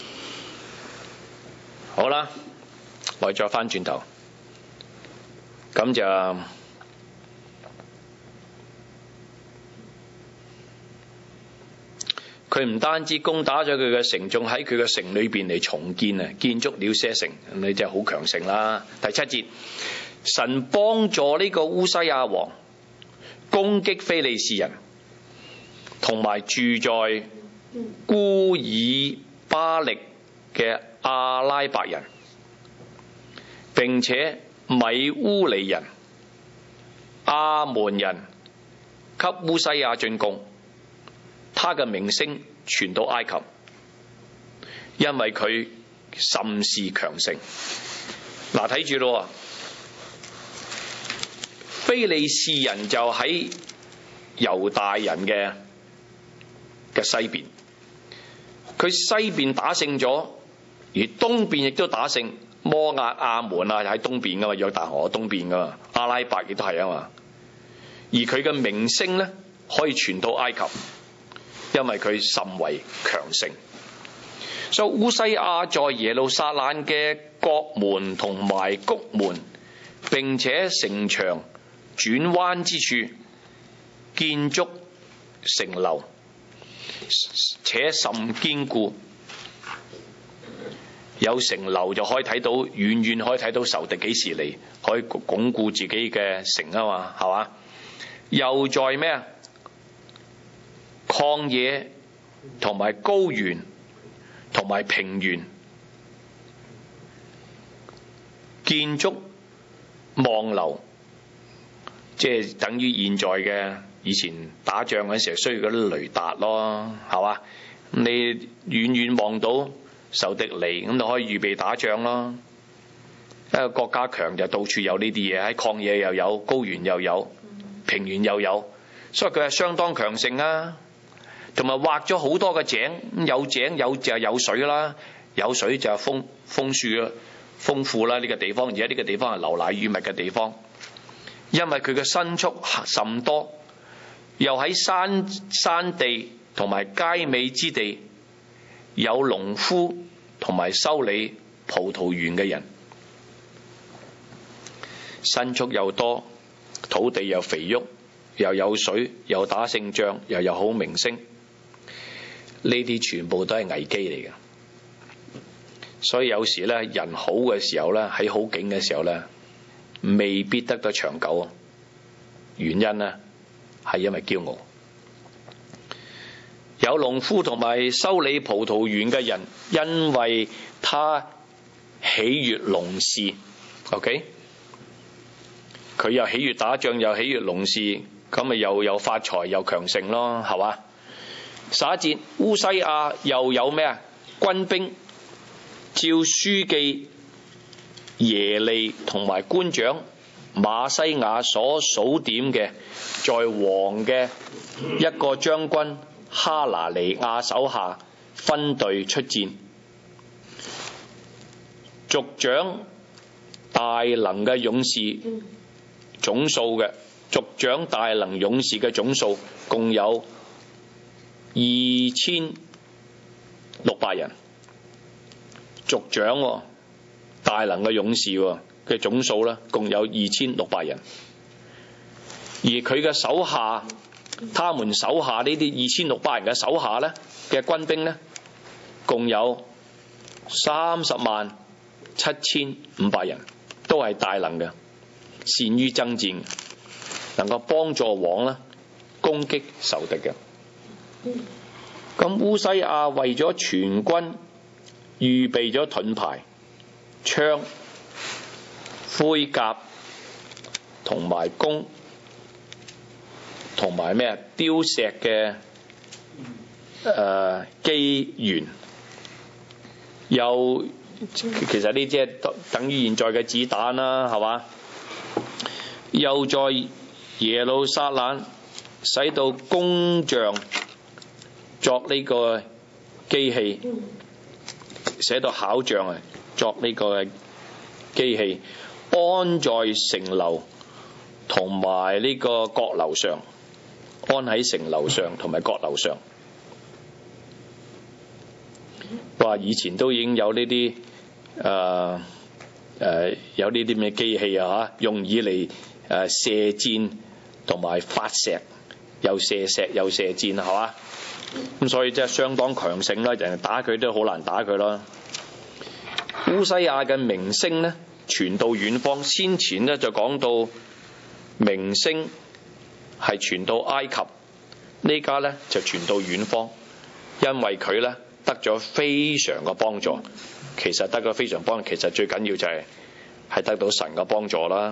好啦，我再翻轉頭，咁就佢唔單止攻打咗佢嘅城，仲喺佢嘅城裏邊嚟重建啊，建築了些城，咁你真係好強盛啦。第7節，神幫助呢個烏西亞王攻擊非利士人，同埋住在烏爾巴力嘅阿拉伯人，並且米烏尼人、亞門人給烏西亞進貢，他嘅名聲傳到埃及，因為佢甚是強盛。嗱，睇住咯。非利士人就喺猶大人嘅西邊，佢西邊打勝咗，而東邊亦都打勝摩押、亞門啊，喺東邊噶嘛，約旦河東邊噶嘛，阿拉伯亦都係啊嘛。而佢嘅名聲咧可以傳到埃及，因為佢甚為強盛。所以烏西亞在耶路撒冷嘅國門同埋谷門，並且城牆轉彎之處建築城樓，且甚堅固。有城樓就可以睇到，遠遠可以睇到仇敵幾時嚟，可以鞏固自己嘅城啊嘛，係嘛？又在咩啊？曠野同埋高原同埋平原建築望樓。即係等於現在嘅以前打仗嗰陣時需要嗰啲雷達咯，係嘛？你遠遠望到仇敵嚟，咁就可以預備打仗咯。一個國家強就到處有呢啲嘢，喺曠野又有，高原又有，平原又有，所以佢係相當強盛啊。同埋挖咗好多嘅井，有井有就有水啦，有水就係豐庶啦，豐富啦呢個地方。而家呢個地方係流奶與蜜嘅地方。因為佢嘅牲畜甚多，又喺山地同埋佳美之地，有農夫同埋修理葡萄園嘅人，牲畜又多，土地又肥沃，又有水，又打勝仗，又有好名聲。呢啲全部都係危機嚟嘅。所以有時咧，人好嘅時候咧，喺好景嘅時候咧，未必得到長久，原因呢係因為驕傲。有農夫同埋修理葡萄園嘅人，因為他喜悅農事 ，OK， 佢又喜悅打仗，又喜悅農事，咁咪又發財又強盛咯，係嘛？11節，烏西亞又有咩啊？軍兵照書記耶利同埋官長馬西亞所數點嘅，在王嘅一個將軍哈拿尼亞手下分隊出戰。族長大能嘅勇士總數嘅，族長大能勇士嘅總數共有2600人。族長大能嘅勇士嘅總數咧，共有2600人。而佢嘅手下，他們手下呢啲2600人嘅手下咧嘅軍兵咧，共有307500人，都係大能嘅，善於爭戰，能夠幫助王咧攻擊仇敵嘅。咁烏西亞為咗全軍預備咗盾牌、槍、盔甲同埋弓，同埋咩雕石嘅機弦，又其實呢啲係等於現在嘅子彈啦，係嘛？又在耶路撒冷使到工匠作呢個機器，寫到巧匠作呢個機器，安在城樓同埋呢個閣樓上，安喺城樓上同埋閣樓上。話以前都已經有呢啲有呢啲咩機器啊，用以嚟射箭同埋發石，又射石又射箭，係嘛？咁所以即係相當強盛啦，人哋打佢都好難打佢啦。烏西亞嘅名聲咧傳到遠方，先前咧就講到名聲係傳到埃及，呢家咧就傳到遠方，因為佢咧得咗非常嘅幫助。其實得咗非常幫助，其實最緊要就係得到神嘅幫助啦。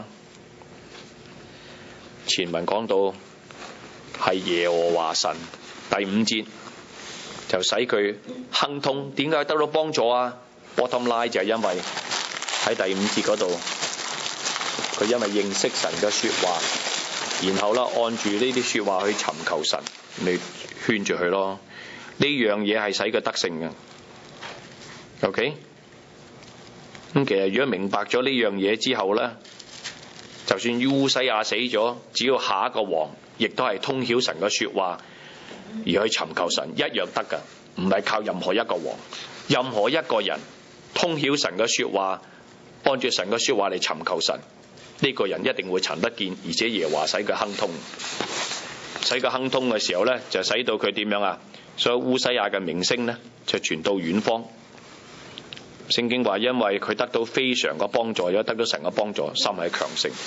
前文講到係耶和華神，第5節就使佢亨通。點解得到幫助啊？ Bottom line 就係因為喺第5節嗰度，佢因為認識神嘅說話，然後咧按住呢啲說話去尋求神，你圈住佢咯。呢樣嘢係使佢得勝嘅。OK， 咁其實如果明白咗呢樣嘢之後咧，就算烏西亞死咗，只要下一個王亦都係通曉神嘅說話而去尋求神，一樣得噶。唔係靠任何一個王，任何一個人通曉神嘅說話，按住神嘅說話嚟尋求神，呢個人一定會尋得見，而且耶和華使佢亨通。使佢亨通嘅時候咧，就使到佢點樣啊？所以烏西亞嘅名聲咧就傳到遠方。聖經話，因為佢得到非常嘅幫助，有得到神嘅幫助，心係強盛。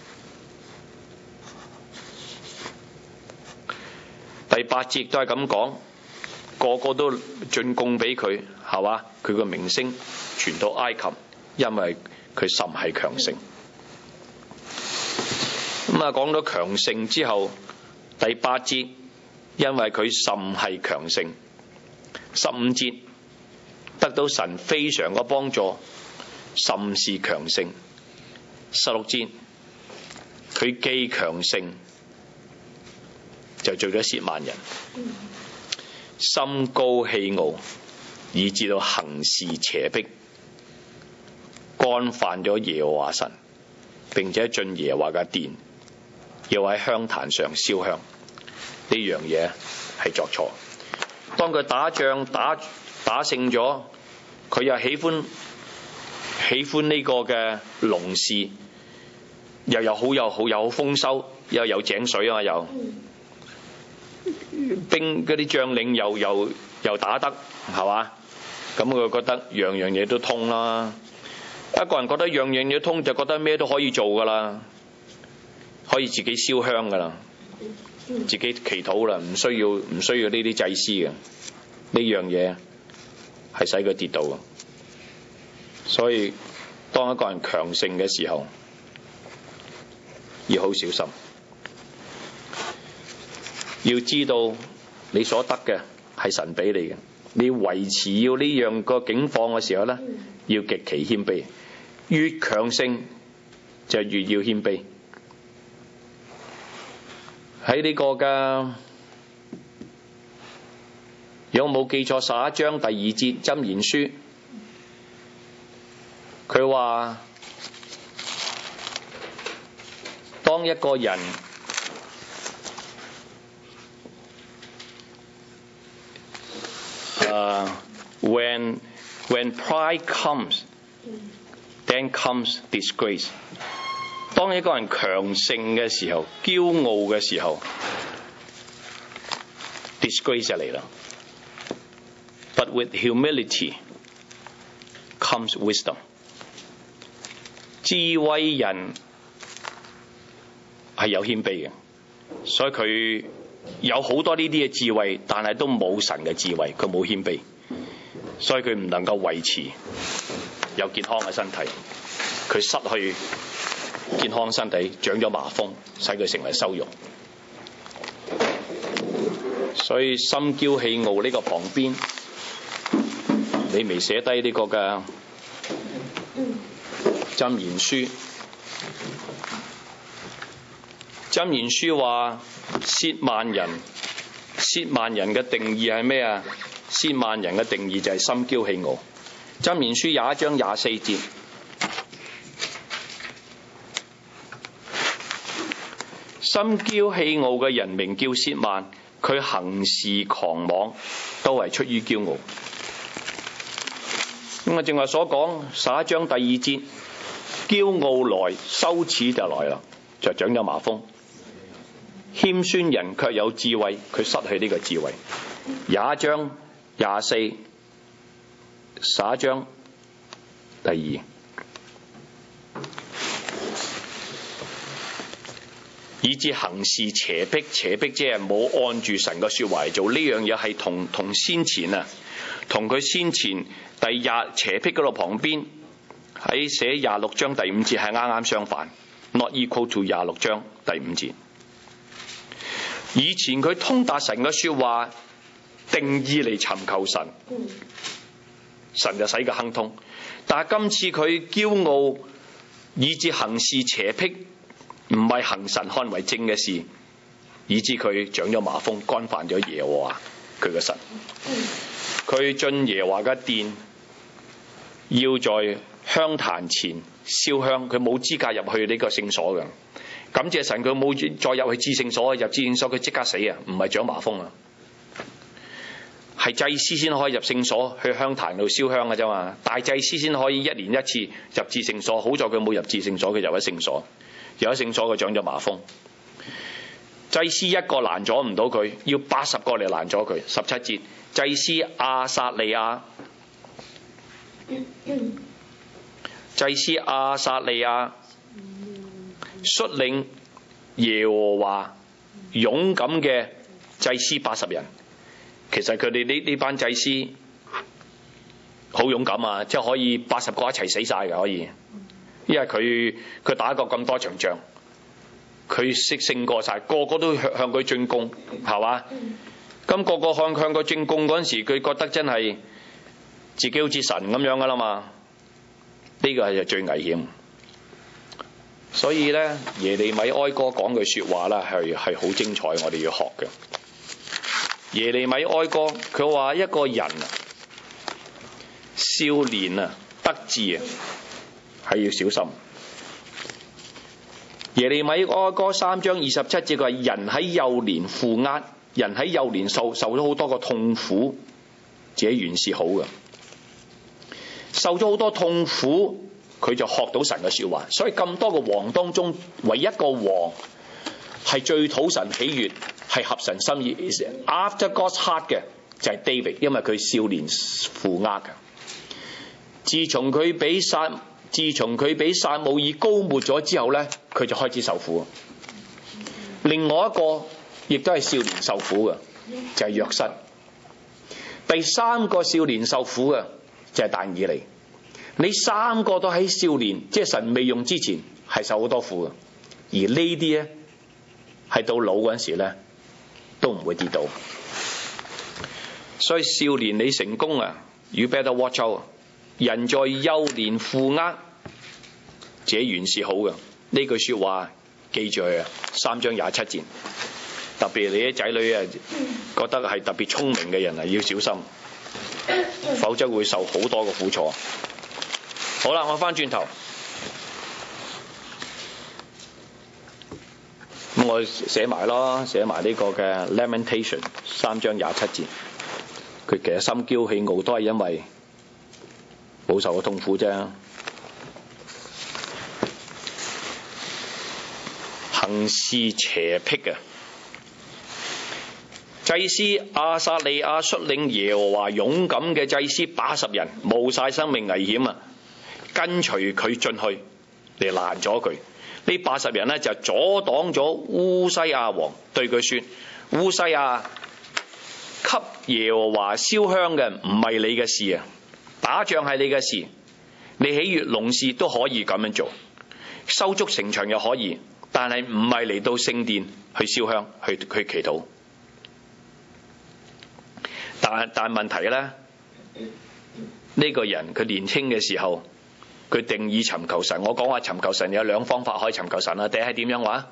第8節都係咁講，個個都進貢俾佢，係嘛？佢個名聲傳到埃及，因為佢心係強盛。咁啊，講到強盛之後，第8節，因為佢心係強盛。15節，得到神非常嘅幫助，甚是強盛。16節，佢既強盛，就做咗褻慢人，心高氣傲，以致到行事邪僻，干犯咗耶和華神，並且進耶和華嘅殿，要喺香壇上燒香。呢樣嘢係作錯。當佢打仗打勝咗，佢又喜歡呢個嘅農事，又有好豐收，又有井水啊，又兵嗰啲將領又打得，係嘛？咁佢覺得樣樣嘢都通啦。一個人覺得樣樣嘢通，就覺得咩都可以做噶啦，可以自己燒香噶啦，自己祈禱啦，唔需要呢啲祭司嘅。呢樣嘢係使佢跌倒嘅。所以當一個人強盛嘅時候，要好小心，要知道你所得嘅係神俾你嘅，你維持要呢樣個境況嘅時候咧，要極其謙卑。 越強盛就越要謙卑。喺呢個嘅有冇記錯11章第2節箴言書，佢話當一個人when pride comes, then comes disgrace。當一個人強盛嘅時候，驕傲嘅時候 ，disgrace 就嚟啦。But with humility comes wisdom。智慧人係有謙卑嘅，所以佢有好多呢啲嘅智慧，但係都冇神嘅智慧，佢冇謙卑，所以佢唔能夠維持有健康嘅身體，佢失去健康身體，長咗麻風，使佢成為羞辱。所以心驕氣傲呢個旁邊，你未寫低呢個嘅箴言書。箴言書話褻慢人，褻慢人嘅定義係咩啊？褻慢人嘅定義就係心驕氣傲。箴言書21章24節，心驕氣傲嘅人名叫褻慢，佢行事狂妄，都係出於驕傲。咁我正話所講11章第2節，驕傲來，羞恥就來啦，就長咗麻風。謙孫人卻有智慧，佢失去呢個智慧。21章24，11章第2。以致行事邪僻，邪僻即係冇按住神嘅說話嚟做。呢樣嘢係同先前啊，同佢先前第20邪僻嗰度旁邊喺寫26章第5節係啱啱相反 ，not equal to 26章第5節。以前佢通達神嘅說話，定意嚟尋求神，神就使佢亨通。但係今次佢驕傲，以致行事邪僻，唔係行神看為正嘅事，以致佢長咗麻風，干犯咗耶和華佢嘅神。佢進耶和華嘅殿，要在香壇前燒香，佢冇資格入去呢個聖所嘅。感謝神，佢冇再入去至聖所，入至聖所佢即刻死啊！唔係長麻風啊，係祭司先可以入聖所去香壇度燒香嘅啫嘛。大祭司先可以1年1次入至聖所，好在佢冇入至聖所，佢入喺聖所。入喺聖所佢長咗麻風，祭司一個攔阻唔到佢，要80個嚟攔阻佢。17節，祭司亞撒利亞，祭司亞撒利亞率領耶和華勇敢嘅祭司80人。其實佢哋呢班祭司好勇敢啊，即係可以80個一齊死晒嘅可以。因為佢打過咁多場仗，佢識勝過晒，個個都向佢進攻，係嘛？咁個個向佢進攻嗰陣時，佢覺得真係自己好似神咁樣噶啦嘛。呢個係最危險。所以咧，耶利米哀歌講句說話啦，係好精彩，我哋要學嘅。耶利米哀歌，佢話一個人少年啊，得志啊，係要小心。耶利米哀歌3章27節，佢話人喺幼年負軛，人喺幼年受咗好多個痛苦，自己原是好嘅，受咗好多痛苦，佢就學到神嘅說話。所以咁多個王當中，唯一一個王係最討神喜悅，係合神心意 ，After God's heart 嘅就係 David， 因為佢少年負軛嘅。自從佢俾撒母耳膏抹咗之後呢，佢就開始受苦。另外一個亦都係少年受苦嘅，就係約瑟。第三個少年受苦嘅就係但以理。你三個都喺少年，即係神未用之前，係受好多苦嘅。而呢啲呢，係到老嗰陣時呢，都唔會跌倒。所以少年你成功啊，You better watch out。人在幼年負軛， 這原是好嘅。呢句說話記住佢啊，3章27節。特別你啲仔女啊，覺得係特別聰明嘅人啊，要小心，否則會受好多嘅苦楚。好啦，我翻轉頭，咁我寫埋呢個嘅 Lamentation 3章27節。佢其實心驕氣傲都係因為冇受過痛苦啫。行事邪僻啊！祭司亞撒利亞率領耶和華勇敢嘅祭司80人，冒晒生命危險啊，跟隨佢進去嚟攔咗佢。呢80人呢，就阻擋咗烏西亞王，對佢說：烏西亞，給耶和華燒香嘅唔係你嘅事啊，打仗係你嘅事，你喜悅農事都可以咁樣做，修築城牆又可以，但係唔係嚟到聖殿去燒香去祈禱。但問題咧，呢個人佢年輕嘅時候，佢定義尋求神。我講話尋求神有2方法可以尋求神啦。第一係點樣話？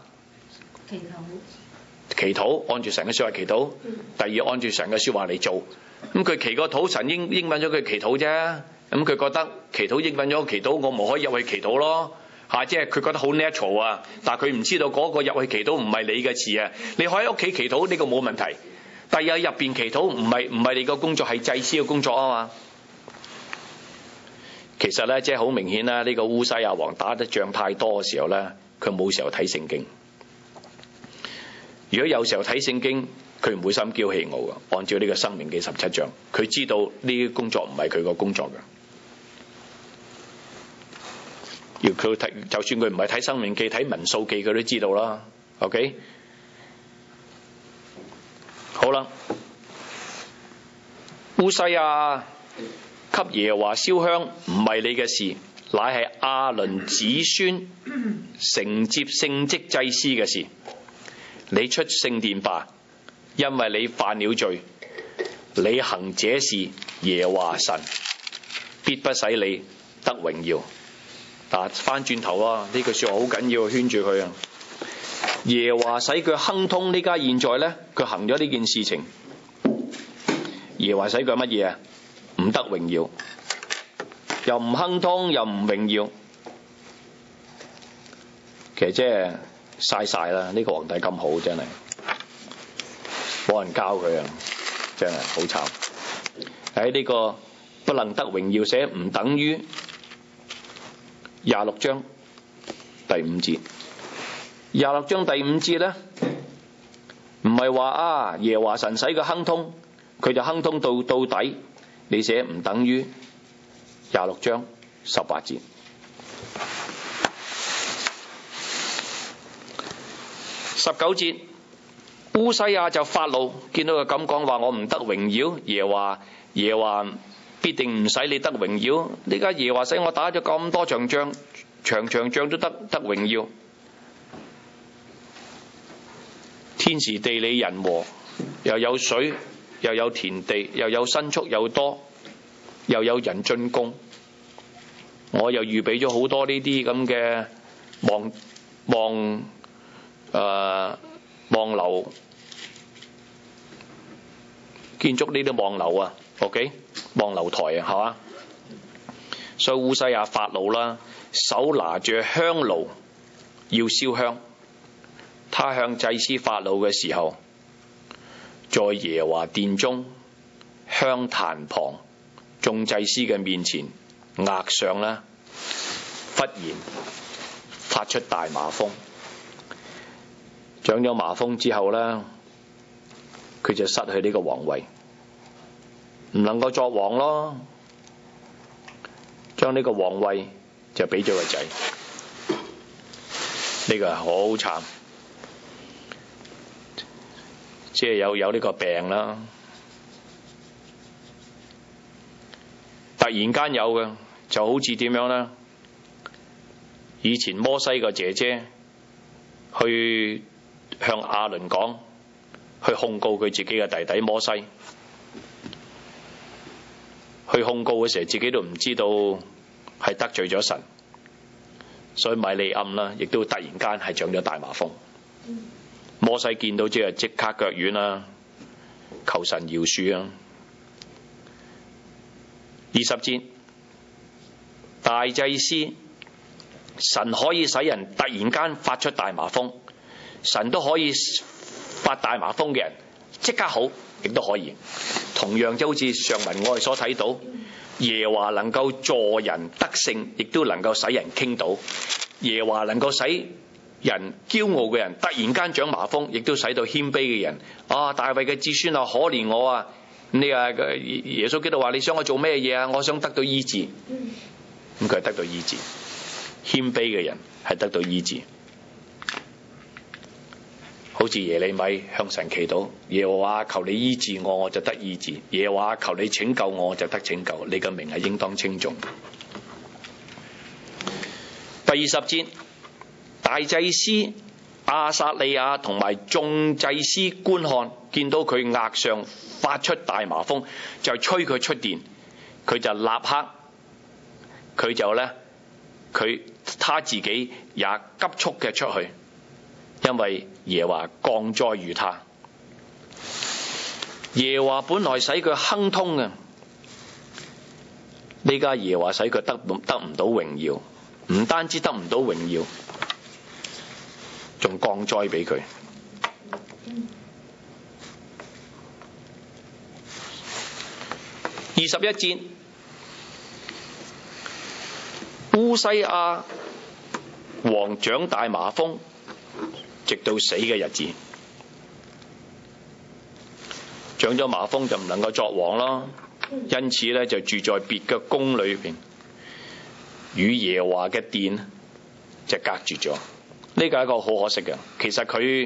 祈禱，按住神嘅說話祈禱。第二，按住神嘅說話嚟做。咁佢祈個禱，神應允咗佢祈禱啫。咁佢覺得祈禱應允咗祈禱，我唔可以入去祈禱咯。即係佢覺得好 natural 啊。但係佢唔知道嗰個入去祈禱唔係你嘅事啊。你可以喺屋企祈禱，呢個冇問題。但係入邊祈禱唔係你個工作，係祭司嘅工作啊嘛。其實咧，即係好明顯啦。呢個烏西亞王打得仗太多嘅時候咧，佢冇時候睇聖經。如果有時候睇聖經，佢唔會心驕氣傲嘅。按照呢個申命記17章，佢知道呢啲工作唔係佢個工作嘅。要佢睇，就算佢唔係睇申命記，睇民數記，佢都知道啦。OK。好啦，烏西亞給耶和華燒香唔係你嘅事，乃係亞倫子孫承接聖職祭司嘅事。你出聖殿吧，因為你犯了罪。你行這事，耶和華神必不使你得榮耀。但翻轉頭啊，呢句說話好緊要，圈住佢啊。耶和華使佢亨通，呢家現在呢，佢行咗呢件事情。耶和華使佢乜嘢啊？唔得榮耀，又唔亨通，又唔榮耀。其實即係嘥晒啦！呢個皇帝咁好，真係冇人教佢啊，真係好慘。喺呢個不能得榮耀寫唔等於26章第5節。26章第5節咧，唔係話耶和華神使佢亨通，佢就亨通到底。你寫唔等於26章18節。19節，烏西亞就發怒，見到佢咁講話，我唔得榮耀。耶和華必定唔使你得榮耀。呢家耶和華使我打咗咁多場仗，場仗都得榮耀。天時地利人和，又有水，又有田地，又有牲畜又多，又有人進貢。我又預備咗好多呢啲咁嘅望樓，建築呢啲望樓啊 ，OK， 望樓台啊，係嘛？所以烏西亞發怒啦，手拿住香爐要燒香。他向祭司發怒嘅時候，在耶和華殿中香壇旁眾祭司嘅面前，額上呢忽然發出大麻風。長咗麻風之後呢，佢就失去呢個皇位，唔能夠作王咯。將呢個皇位就俾咗個仔，呢個係好慘。即係有呢個病啦，突然間有嘅，就好似點樣呢？以前摩西個姐姐去向亞倫講，去控告佢自己嘅弟弟摩西，去控告嘅時候自己都唔知道係得罪咗神， 所以米利暗啦，亦都突然間係長咗大麻風。摩西見到即係即刻腳軟啦，求神饒恕啊。20節，大祭司，神可以使人突然間發出大麻風，神都可以發大麻風嘅人即刻好，亦都可以。同樣就好似上文我哋所睇到，耶和華能夠助人得勝，亦都能夠使人傾倒。耶和華能夠使人驕傲嘅人突然間長麻風，亦都使到謙卑嘅人大衛嘅子孫啊，可憐我啊！你啊，耶穌基督話：你想我做咩嘢啊？我想得到醫治。咁佢係得到醫治，謙卑嘅人係得到醫治。好似耶利米向神祈禱：耶和華求你醫治我，我就得醫治；耶和華求你拯救我，我就得拯救。你嘅名係應當稱頌。第20節，大祭司亞撒利亞同埋眾祭司觀看，見到佢額上發出大麻風，就催佢出殿。佢就立刻，他自己也急速嘅出去，因為耶和華降災於他。耶和華本來使佢亨通嘅，呢家耶和華使佢得唔到榮耀，唔單止得唔到榮耀，仲降災俾佢。21節，烏西亞王長大麻風，直到死嘅日子。長咗麻風就唔能夠作王咯，因此咧就住在別嘅宮裏邊，與耶和華嘅殿就隔絕咗。呢個係一個好可惜嘅。其實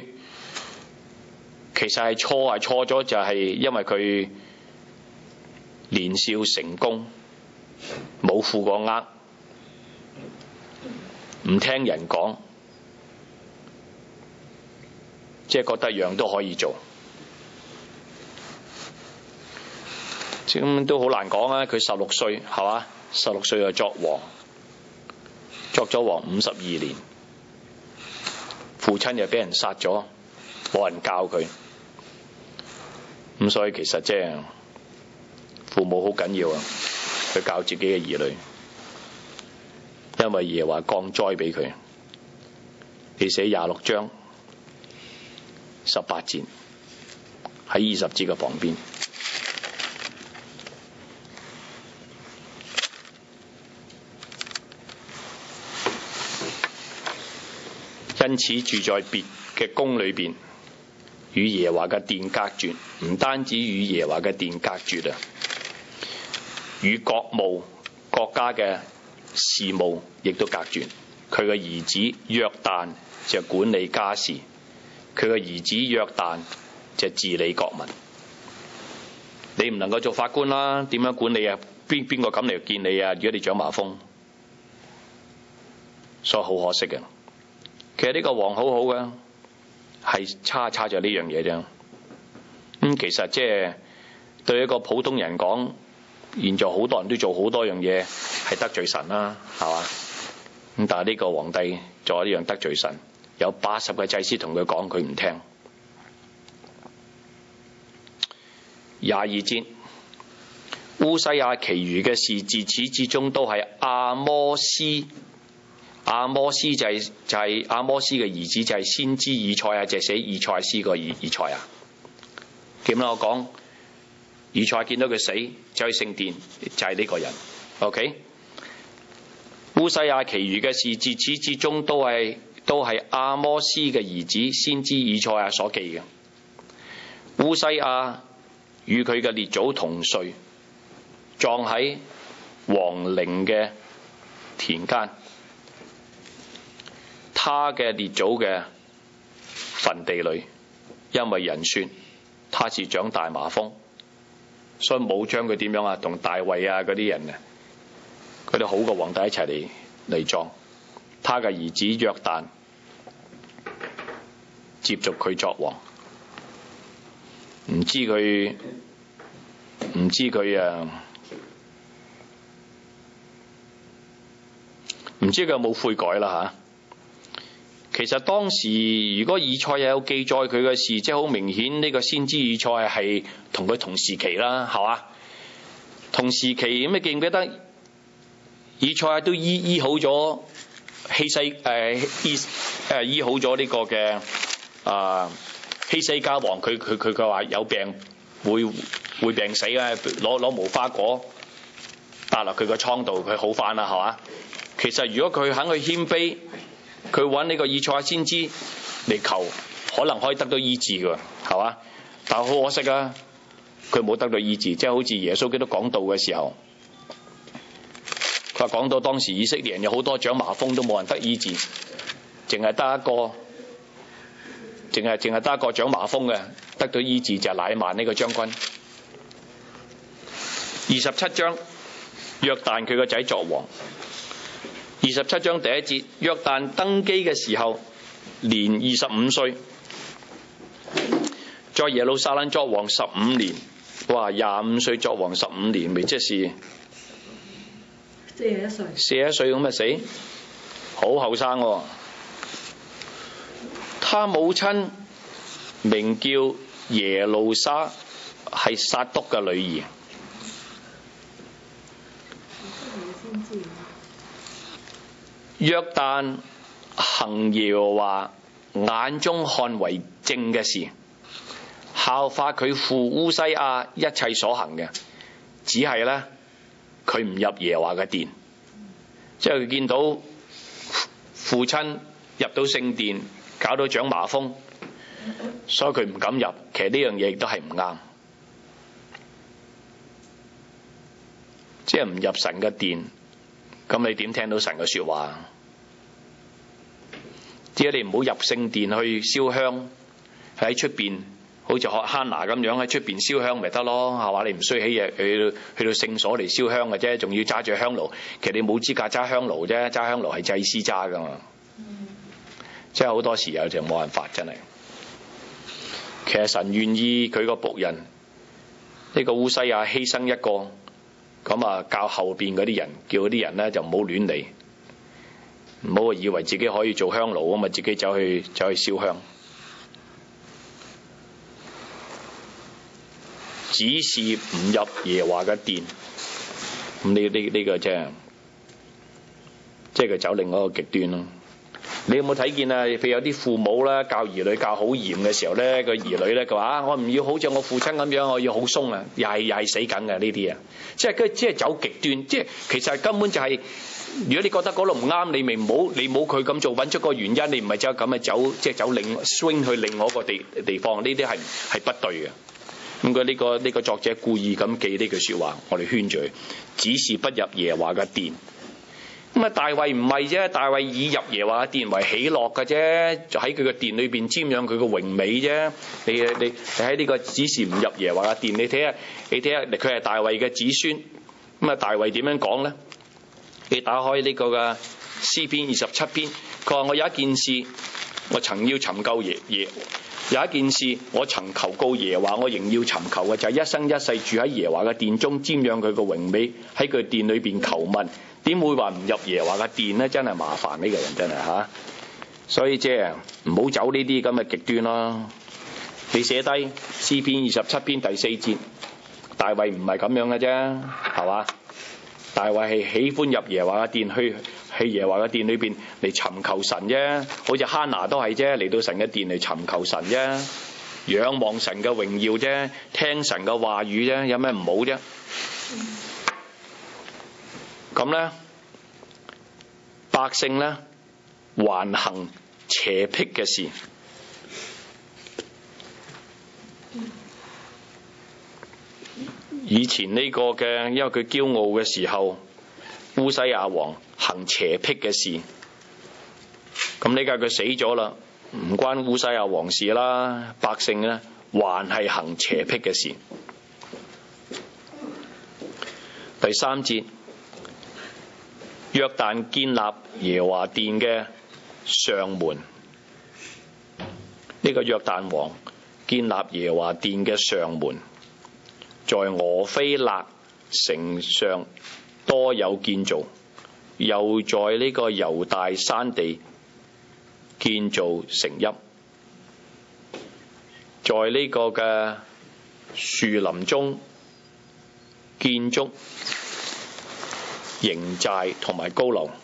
係錯咗，就係因為佢年少成功，冇負過軛，唔聽人講，即係覺得樣都可以做，咁都好難講啊！佢16歲係嘛？16歲就作王，作咗王52年，父親又俾人殺咗，冇人教佢，咁所以其實即係父母好緊要啊！去教自己嘅兒女，因為耶和華降災俾佢。你寫26章18節喺20節嘅旁邊。因此住在別嘅宮裏邊，與耶和華嘅殿隔絕。唔單止與耶和華嘅殿隔絕啊，與國務國家嘅事務亦都隔絕。佢嘅兒子約旦就管理家事，佢嘅兒子約旦就治理國民。你唔能夠做法官啦，點樣管理啊？邊個敢嚟見你啊？如果你長麻風，所以好可惜嘅。其實呢個王好好嘅，係差咗呢樣嘢啫。其實即係對一個普通人講，現在好多人都做好多樣嘢係得罪神啦，係嘛？但係呢個皇帝做呢樣得罪神，有80個祭司同佢講，佢唔聽。22節，烏西亞其餘嘅事自始至終都係阿摩斯就係阿摩斯嘅兒子，就係先知以賽亞，就係寫以賽斯個以賽亞。點啦？我講以賽見到佢死，走去聖殿，就係呢個人。OK， 烏西亞其餘嘅事自始至終都係阿摩斯嘅兒子先知以賽亞所記嘅。烏西亞與佢嘅列祖同睡，葬喺王陵嘅田間。他嘅列祖嘅墳地裏，因為人說他是長大麻風，所以冇將佢點樣啊，同大衛啊嗰啲人啊，嗰啲好嘅皇帝一齊嚟葬。他嘅兒子約旦接續佢作王，唔知佢唔知佢有冇悔改啦嚇。其實當時如果以賽有記載佢嘅事，即係好明顯呢個先知以賽係同佢同時期啦，係嘛？同時期咁你記唔記得以賽都醫好咗希西醫好咗呢個嘅希西家王，佢話有病會病死啊！攞無花果搭落佢個瘡度，佢好返啦，係嘛？其實如果佢肯去謙卑，佢揾呢個以賽先知嚟求，可能可以得到醫治㗎，係嘛？但係好可惜啊，佢冇得到醫治，即係好似耶穌基督講道嘅時候，佢話講到當時以色列人有好多長麻風都冇人得醫治，淨係得一個長麻風嘅得到醫治，就係乃縵呢個將軍。27章約旦佢個仔作王。27章第1節，約旦登基嘅時候年25歲，在耶路撒冷作王15年。哇，25歲作王15年，咪即係41歲咁咪死，好後生喎。他母親名叫耶路沙，係撒督嘅女兒。約旦行耶和華眼中看為正嘅事，效法佢父烏西亞一切所行嘅，只係咧佢唔入耶和華嘅殿，即係佢見到父親入到聖殿搞到長麻風，所以佢唔敢入。其實呢樣嘢亦都係唔啱，即係唔入神嘅殿。咁你點聽到神嘅說話？即係你唔好入聖殿去燒香，喺出邊好似學哈拿咁樣喺出邊燒香咪得咯，係嘛？你唔需要起嘢去到聖所嚟燒香嘅啫，仲要揸住香爐。其實你冇資格揸香爐啫，揸香爐係祭司揸噶嘛。即係好多時候就冇辦法，真係。其實神願意佢個僕人呢個烏西亞犧牲一個。咁啊，教後邊嗰啲人，叫嗰啲人咧就唔好亂嚟，唔好以為自己可以做香爐啊嘛，自己走去燒香。只是唔入耶和華嘅殿，咁呢個即係佢走另外一個極端咯。你有冇睇見啊？譬如有啲父母啦，教兒女教好嚴嘅時候咧，個兒女咧佢話我唔要好似我父親咁樣，我要好鬆啊，又係死緊嘅呢啲啊！即係走極端，即係其實根本就係，如果你覺得嗰度唔啱，你咪冇佢咁做，揾出個原因，你唔係就咁嘅走，即係走swing去另外一個地方，呢啲係不對嘅。咁佢呢個作者故意咁記呢句說話，我哋圈住佢，只是不入耶和華嘅殿。咁啊，大衛唔係啫，大衛以入耶和華殿為喜樂嘅啫，就喺佢個殿裏邊瞻仰佢個榮美啫。你喺呢個只是唔入耶和華嘅殿，你睇下，佢係大衛嘅子孫。咁啊，大衛點樣講咧？你打開呢個嘅詩篇27篇，佢話我有一件事，我曾要尋求有一件事我曾求告耶和華，我仍要尋求嘅就係一生一世住喺耶和華嘅殿中，瞻仰佢個榮美，喺佢殿裏邊求問。點會話唔入耶和華嘅殿咧？真係麻煩，呢個人真係嚇。所以即係唔好走呢啲咁嘅極端咯。你寫低詩篇27篇第4節，大衛唔係咁樣嘅啫，係嘛？大衛係喜歡入耶和華嘅殿，去耶和華嘅殿裏邊嚟尋求神啫。好似哈拿都係啫，嚟到神嘅殿嚟尋求神啫，仰望神嘅榮耀啫，聽神嘅話語啫，有咩唔好啫？咁咧，百姓咧還行邪僻嘅事。以前呢個嘅，因為佢驕傲嘅時候，烏西亞王行邪僻嘅事。咁呢家佢死咗啦，唔關烏西亞王事啦。百姓咧還係行邪僻嘅事。第3節。約旦建立耶和華殿嘅上門，呢個約旦王建立耶和華殿嘅上門，在俄斐勒城上多有建造， 又在呢個猶大山地建造城邑，在呢個嘅樹林中建築營寨同埋高樓。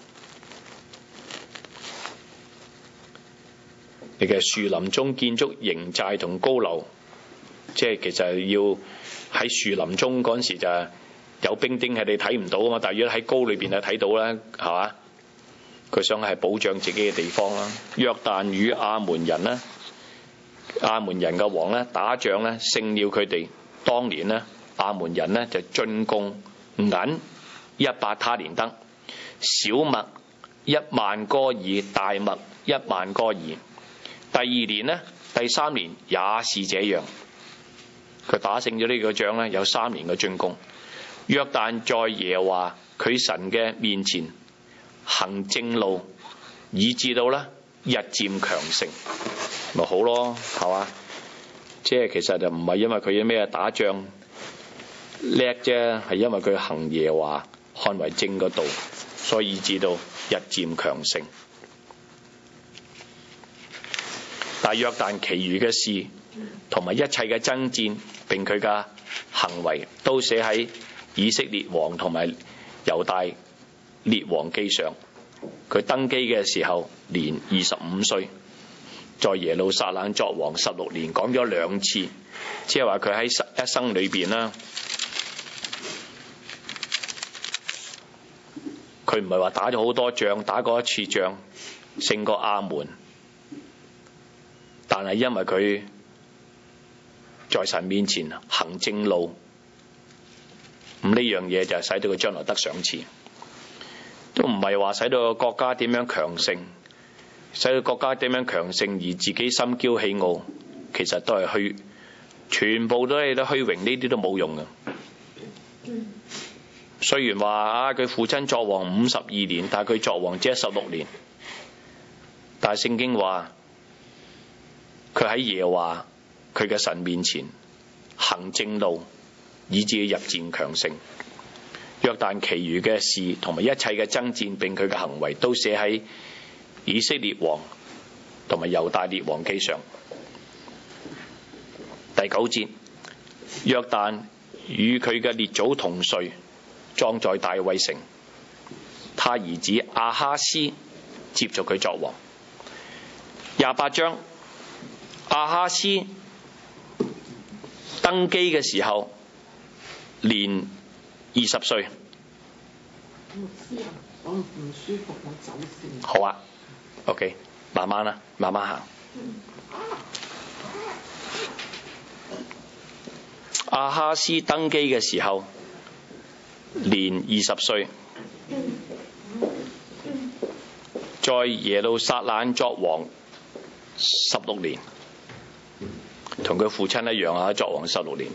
你嘅樹林中建築營寨同高樓，即係其實要喺樹林中嗰陣時就有兵丁係你睇唔到啊嘛，但係如果喺高裏邊就睇到啦，係嘛？佢想係保障自己嘅地方啦。約但與亞門人呢，亞門人嘅王呢打仗呢勝了佢哋，當年呢亞門人呢就進貢銀100他連得，小麥10000哥爾，大麥10000哥爾。第二年呢，第三年也是這樣。佢打勝咗呢個仗呢，有3年嘅進貢。約但在耶和華佢神嘅面前行正路，以致到呢日漸強盛，咪好咯，係嘛？即係其實就唔係因為佢有咩打仗叻啫，係因為佢行耶和華看為正嘅道，所以以致到日漸強盛。但約但其餘嘅事同埋一切嘅爭戰並佢嘅行為都寫喺以色列王同埋猶大列王記上。佢登基嘅時候年25歲，在耶路撒冷作王16年，講咗2次，即係話佢喺一生裏邊啦，佢唔係話打咗好多仗，打過一次仗勝過亞門，但係因為佢在神面前行正路，咁呢樣嘢就係使到佢將來得賞賜，都唔係話使到個國家點樣強盛，使到國家點樣強盛而自己心驕氣傲，其實都係虛，全部都係得虛榮，呢啲都冇用嘅。雖然話佢父親作王52年，但係佢作王只係16年，但係聖經話佢喺耶和華佢嘅神面前行正路，以致日漸強盛。約但其餘嘅事同埋一切嘅爭戰並佢嘅行為都寫喺以色列王同埋猶大列王記上。第9節，約但與佢嘅列祖同睡，葬在大衛城。他兒子亞哈斯接續佢作王。28章，亞哈斯登基嘅時候年20歲。 我唔舒服，我走先。 好啊 ，OK， 慢慢啦，慢慢行。亞哈斯登基嘅時候年20歲，在耶路撒冷作王16年，同佢父親一樣啊，作王16年。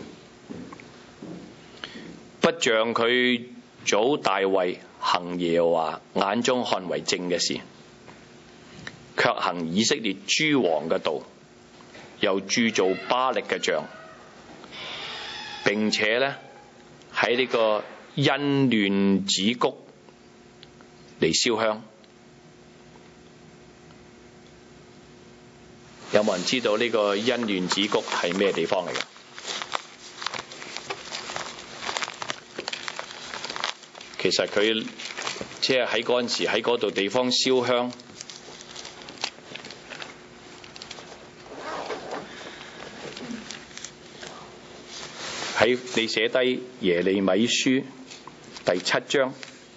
不像佢祖大衛行耶和華眼中看為正嘅事，卻行以色列諸王嘅道，又鑄造巴力嘅像，並且呢喺呢個欣嫩子谷嚟燒香。有冇人知道呢個欣嫩子谷係咩地方嚟嘅？其實佢即係喺嗰陣時喺嗰度地方燒香，喺你寫低耶利米書第7章，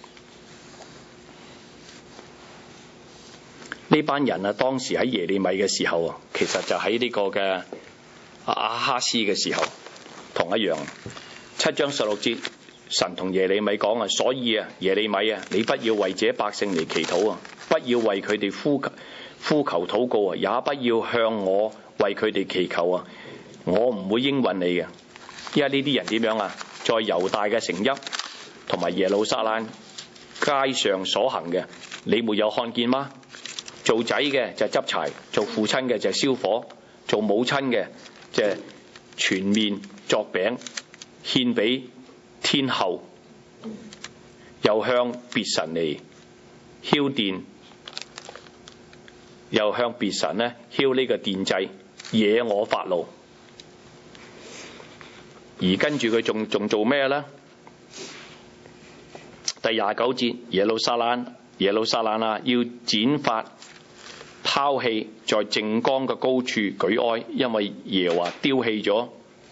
呢班人啊，當時喺耶利米嘅時候啊，其實就喺呢個嘅亞哈斯嘅時候同一樣。7章16節。神同耶利米講啊，所以啊，耶利米啊，你不要為這百姓嚟祈禱啊，不要為佢哋呼求禱告啊，也不要向我為佢哋祈求啊，我唔會應允你嘅。因為呢啲人點樣啊？在猶大嘅城邑同埋耶路撒冷街上所行嘅，你沒有看見嗎？做仔嘅就執柴，做父親嘅就燒火，做母親嘅就全面作餅獻俾天后，又向別神嚟澆奠，又向別神咧澆呢個奠祭，惹我發怒。而跟住佢仲做咩呢？第29節，耶路撒冷啊，要剪髮拋棄，在淨光嘅高處舉哀，因為耶和華丟掉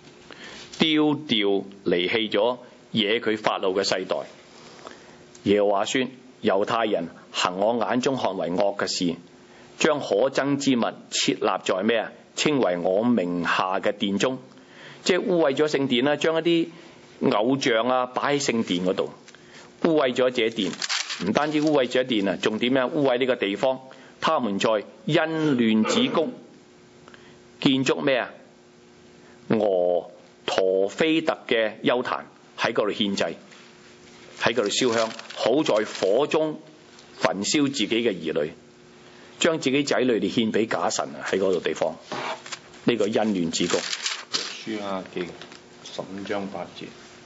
離棄咗惹佢發怒嘅世代。耶和華說：猶太人行我眼中看為惡嘅事，將可憎之物設立在咩啊？稱為我名下嘅殿中，即係污穢咗聖殿啦，將一啲偶像啊擺喺聖殿嗰度，污穢咗這殿。唔單止污穢這殿啊，仲點樣污穢呢個地方？他們在欣嫩子谷建築咩啊？俄陀菲特嘅丘壇，喺嗰度獻祭，喺嗰度燒香，好在火中焚燒自己嘅兒女，將自己仔女哋獻俾假神啊！喺嗰度地方，呢、這個欣嫩子谷。 書亞記15章8節。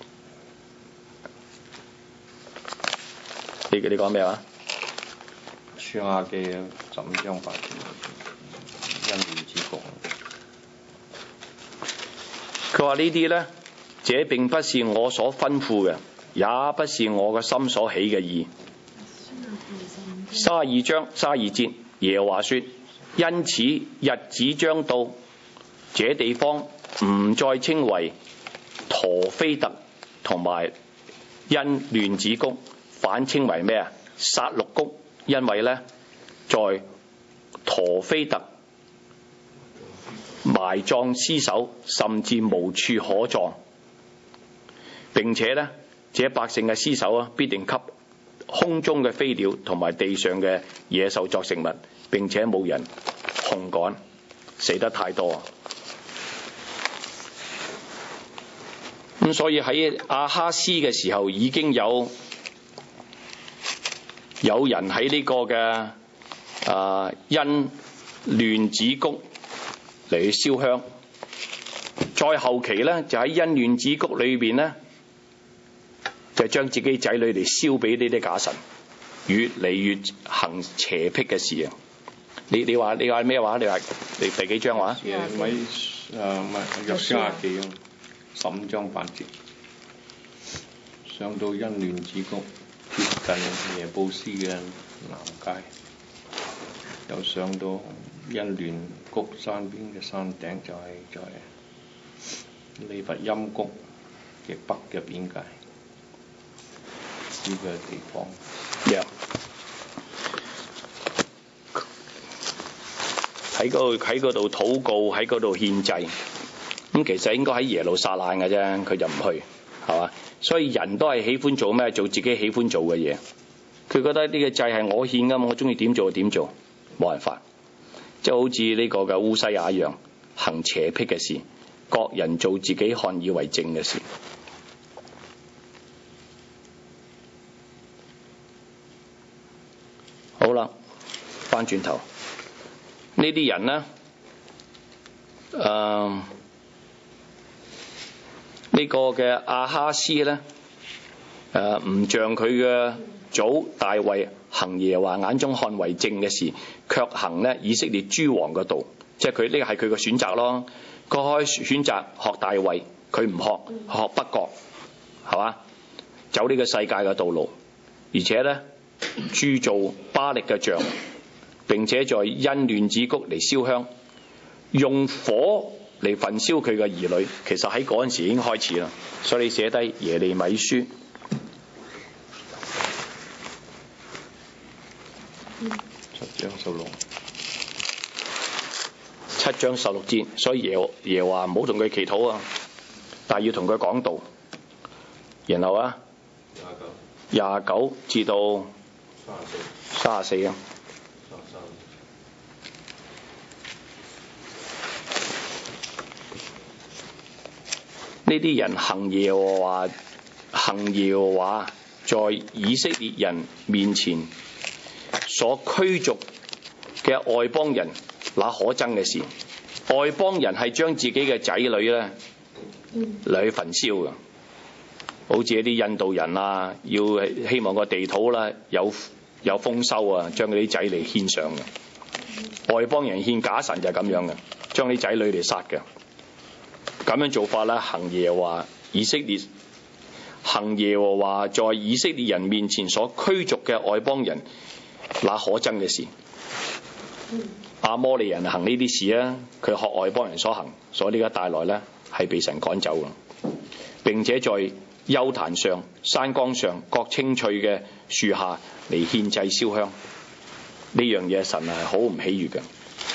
你講咩話？ 書亞記15章8節，欣嫩子谷。 佢話呢啲呢，這並不是我所吩咐嘅，也不是我嘅心所起嘅意。32章32節，耶和華說：因此日子將到，這地方唔再稱為陀菲特同埋欣嫩子谷，反稱為咩啊？殺戮谷，因為呢，在陀菲特埋葬屍首，甚至無處可葬。並且呢，這百姓嘅屍首啊，必定給空中嘅飛鳥同埋地上嘅野獸作食物，並且冇人控趕，死得太多。咁所以喺亞哈斯嘅時候，已經有人喺呢個嘅欣嫩子谷嚟去燒香。再後期呢，就喺欣嫩子谷裏邊呢，就將自己仔女嚟燒俾呢啲假神，越嚟越行邪僻嘅事啊！你話咩話？你第幾章話？ 約書亞記15章8節，上到欣嫩子谷，接近耶布斯嘅南街，又上到欣嫩谷山邊嘅山頂，就係利乏音谷嘅北嘅邊界呢個地方。 喺嗰度禱告，喺嗰度獻祭。咁其實應該喺耶路撒冷嘅啫，佢就唔去，係嘛？所以人都係喜歡做咩？做自己喜歡做嘅嘢。佢覺得呢個祭係我獻㗎嘛，我中意點做就點做，冇辦法。即係好似呢個嘅烏西亞一樣，行邪僻嘅事，各人做自己看以為正嘅事。好啦，翻轉頭，呢啲人呢，呢個嘅亞哈斯呢，唔像佢嘅祖大衛行耶和華眼中看為正嘅事，卻行呢以色列諸王嘅道，即係佢呢個係佢嘅選擇咯。佢可以選擇學大衛，佢唔學北國，係嘛？走呢個世界嘅道路，而且呢，鑄造巴力嘅像，並且在欣嫩子谷嚟燒香，用火嚟焚燒佢嘅兒女。其實喺嗰陣時已經開始啦，所以你寫低耶利米書7章16節，所以耶和華唔好同佢祈禱啊，但係要同佢講道。然後啊29至到34啊。呢啲人行耶和華在以色列人面前所驅逐嘅外邦人，那可憎嘅事。外邦人係將自己嘅仔女咧嚟去焚燒嘅，好似一啲印度人啊，要希望個地土啦有有豐收啊，將嗰啲仔嚟獻上嘅。外邦人獻假神就係咁樣嘅，將啲仔女嚟殺嘅。咁樣做法咧，行耶和華在以色列人面前所驅逐嘅外邦人，那可憎嘅事。亞摩利人行呢啲事啊，佢學外邦人所行，所以呢家帶來咧係被神趕走嘅。並且在丘壇上、山崗上、各青翠嘅樹下嚟獻祭燒香，呢樣嘢神係好唔喜悅嘅。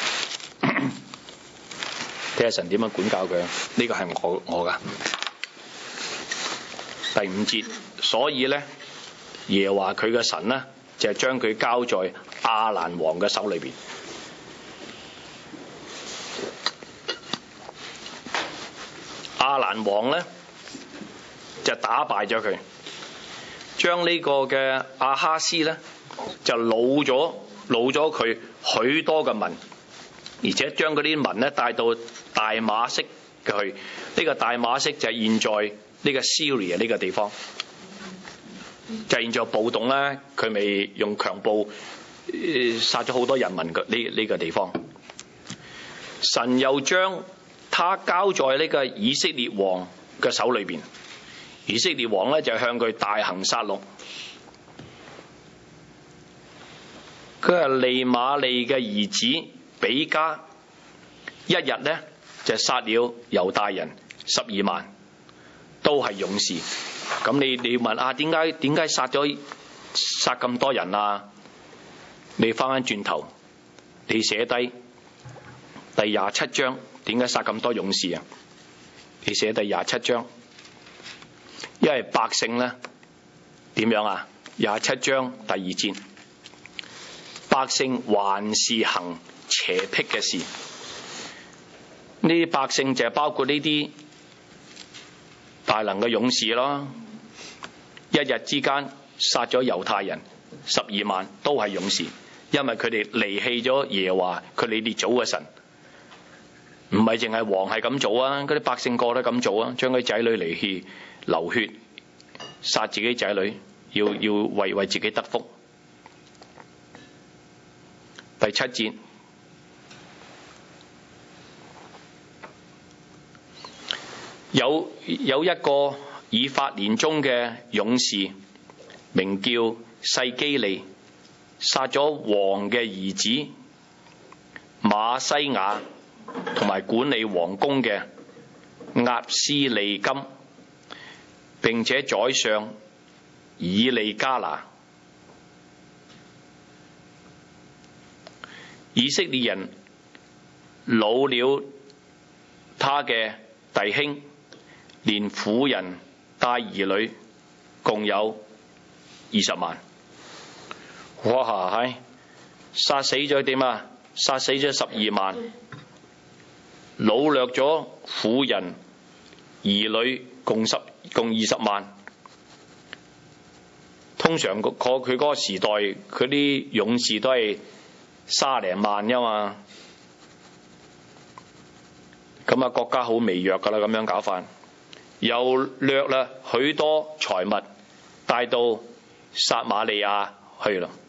睇下神點樣管教佢，呢個係我噶。第5節，所以咧耶和華佢嘅神呢，就係將佢交在亞蘭王嘅手裏邊。亞蘭王咧就打敗咗佢，將呢個嘅亞哈斯咧就擄咗佢許多嘅民，而且將嗰啲民咧帶到大馬色嘅去。呢個大馬色就係現在呢個 Syria 呢個地方，就係現在暴動咧，佢咪用強暴殺咗好多人民嘅呢個地方。神又將他交在呢個以色列王嘅手裏邊，以色列王咧就向佢大行殺戮。佢係利瑪利嘅兒子比加，一日咧就殺了猶大人12萬，都係勇士。咁你問啊，點解殺咁多人啊？你翻轉頭，你寫低第27章，點解殺咁多勇士啊？你寫第27章，因為百姓咧點樣啊？27章第2節，百姓還是行邪僻嘅事。呢啲百姓就係包括呢啲大能嘅勇士咯，一日之間殺咗猶太人12萬，都係勇士，因為佢哋離棄咗耶和華佢哋列祖嘅神。唔係淨係王係咁做啊，嗰啲百姓個都咁做啊，將佢仔女離棄流血，殺自己仔女，要為自己得福。第7節，有一個以法蓮中嘅勇士，名叫細基利，殺咗王嘅兒子馬西亞，同埋管理王宮嘅押斯利金，並且宰相以利加拿。以色列人擄了他嘅弟兄，連婦人帶兒女，共有20萬。哇！係殺死咗點啊？殺死咗12萬，擄掠咗婦人兒女共20萬。通常佢嗰個時代，佢啲勇士都係30零萬啫嘛。咁啊，國家好微弱噶啦，咁樣搞法，又掠啦許多財物，帶到撒瑪利亞去啦。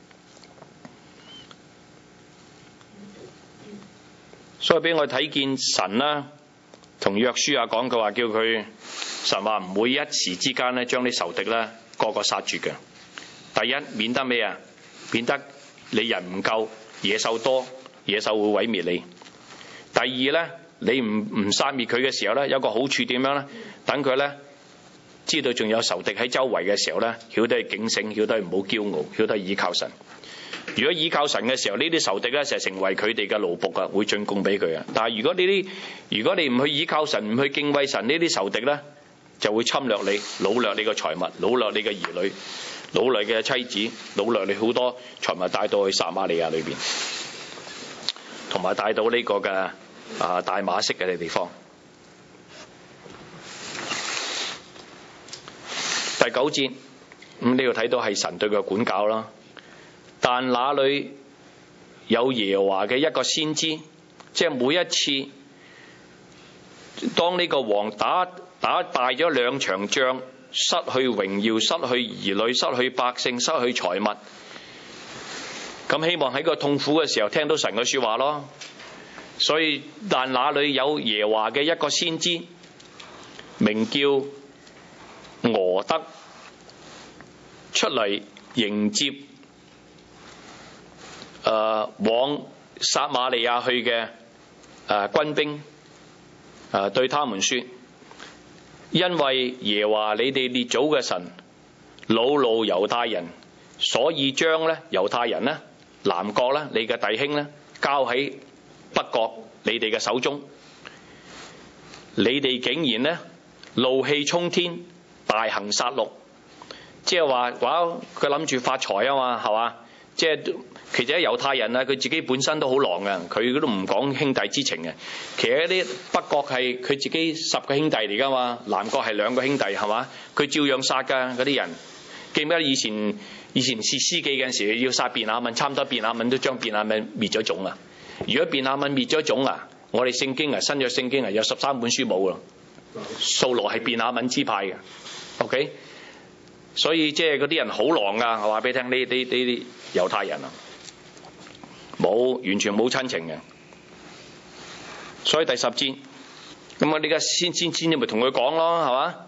所以俾我睇見神啦，同約書亞講，佢話叫佢神話唔會一時之間咧將啲仇敵咧個個殺絕嘅。第一，免得咩啊？免得你人唔夠，野獸多，野獸會毀滅你。第二咧，你唔殺滅佢嘅時候咧，有個好處點樣咧？等佢咧知道仲有仇敵喺周圍嘅時候咧，曉得去警醒，曉得唔好驕傲，曉得依靠神。如果依靠神嘅時候，呢啲仇敵咧就成為佢哋嘅奴僕啊，會進貢俾佢啊。但係如果你唔去依靠神，唔去敬畏神，呢啲仇敵咧就會侵略你，擄掠你嘅財物，擄掠你嘅兒女，擄掠嘅妻子，擄掠你好多財物，帶到去撒瑪利亞裏邊，同埋帶到呢個嘅大馬色嘅地方。第9節，咁呢度睇到係神對佢管教啦。但那裏有耶和華嘅一個先知，即係每一次當呢個王打敗咗2場仗，失去榮耀，失去兒女，失去百姓，失去財物， 咁希望喺個痛苦嘅時候聽到神嘅說話咯。所以但那裏有耶和華嘅一個先知，名叫俄德，出嚟迎接往撒瑪利亞去嘅軍兵，對他們說：因為耶和華你哋列祖嘅神惱怒猶太人，所以將咧猶太人咧南國咧你嘅弟兄咧交喺北國你哋嘅手中，你哋竟然咧怒氣沖天，大行殺戮。即係話佢諗住發財啊嘛，係嘛？即係其實猶太人啊，佢自己本身都好狼嘅，佢都唔講兄弟之情嘅。其實啲北國係佢自己10個兄弟嚟噶嘛，南國係2個兄弟，係嘛？佢照樣殺㗎嗰啲人。記唔記得以前士師記嗰陣時要殺便雅憫，差唔多便雅憫都將便雅憫滅咗種啊！如果便雅憫滅咗種啊，我哋聖經啊新約聖經啊有13本書冇咯。掃羅係便雅憫支派嘅 ，OK。所以即係嗰啲人好狼噶，我話俾你聽，呢啲猶太人啊，完全冇親情嘅。所以第10節，咁我呢家先你咪同佢講咯，係嘛？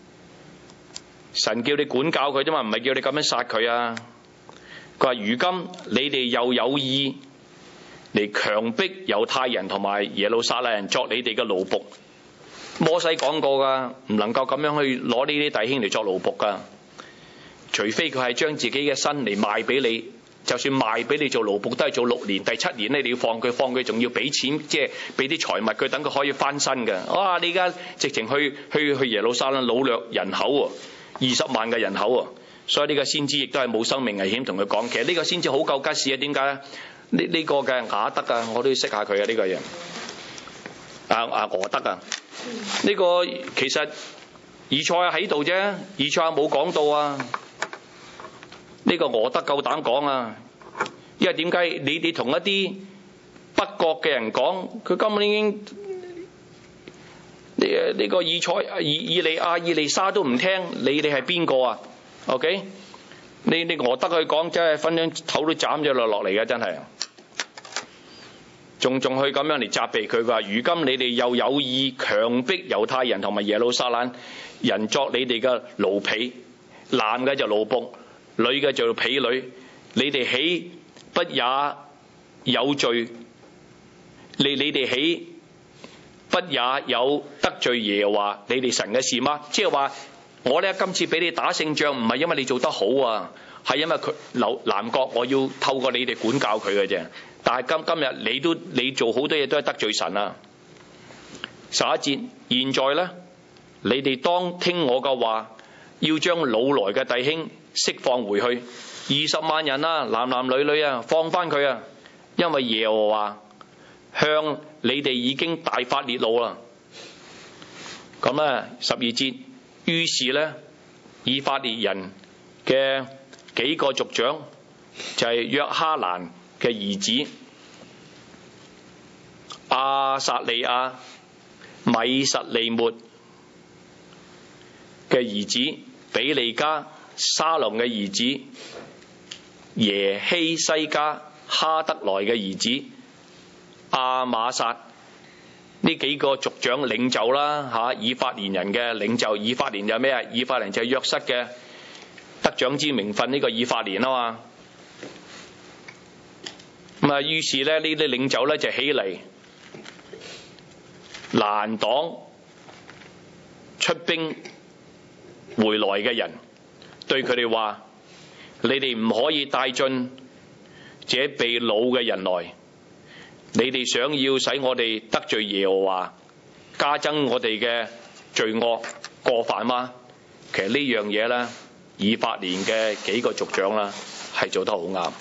神叫你管教佢啫嘛，唔係叫你咁樣殺佢啊。佢話：如今你哋又有意嚟強迫猶太人同埋耶路撒冷人作你哋嘅奴僕。摩西講過噶，唔能夠咁樣去攞呢啲弟兄嚟作奴僕噶。除非佢係將自己嘅身嚟賣俾你，就算賣俾你做奴僕都係做6年，第7年咧你要放佢仲要俾錢，即係俾啲財物佢，等佢可以翻身嘅。哇！你而家直情去耶路撒冷擄掠人口喎，20萬嘅人口喎，所以呢個先知亦都係冇生命危險同佢講。其實呢個先知好夠吉事啊！點解咧？呢個嘅雅德啊，我都要識下佢啊！呢個人俄德啊，呢個其實以賽亞喺度啫，以賽亞冇講到啊。呢個俄德夠膽講啊！因為點解你同一啲北國嘅人講，佢根本已經呢個以利亞、以利沙都唔聽，你哋係邊個啊 ？OK？ 你俄德去講，真係分張頭都斬咗落嚟嘅，真係。仲去咁樣嚟責備佢，話：如今你哋又有意強迫猶太人同埋耶路撒冷人作你哋嘅奴婢，男嘅就奴僕，女嘅就婢女，你哋豈不也有罪？你哋豈不也有得罪耶和華你哋神嘅事嗎？即係話我呢今次俾你打勝仗，唔係因為你做得好啊，係因為南國我要透過你哋管教佢嘅啫。但係今日你做好多嘢都係得罪神啊。11節，現在呢，你哋當聽我嘅話，要將擄來嘅弟兄釋放回去，20萬人啊，男男女女啊，放翻佢啊，因為耶和華向你哋已經大發烈怒啦。咁咧12節，於是呢，以法蓮人嘅幾個族長就係約哈蘭嘅兒子亞撒利亞、米實利末嘅兒子比利家、沙龍嘅兒子耶希西家、哈德萊嘅兒子亞瑪撒，呢幾個族長領袖啦，以法蓮人嘅領袖。以法蓮就咩啊？以法蓮就係約瑟嘅得長之名分，呢個以法蓮啊嘛。咁啊，於是咧呢啲領袖咧就起嚟攔擋出兵回來嘅人，對佢哋話：你哋唔可以帶進這被擄嘅人來。你哋想要使我哋得罪耶和華，加增我哋嘅罪惡過犯嗎？其實呢樣嘢咧，以法蓮嘅幾個族長啦，係做得好啱。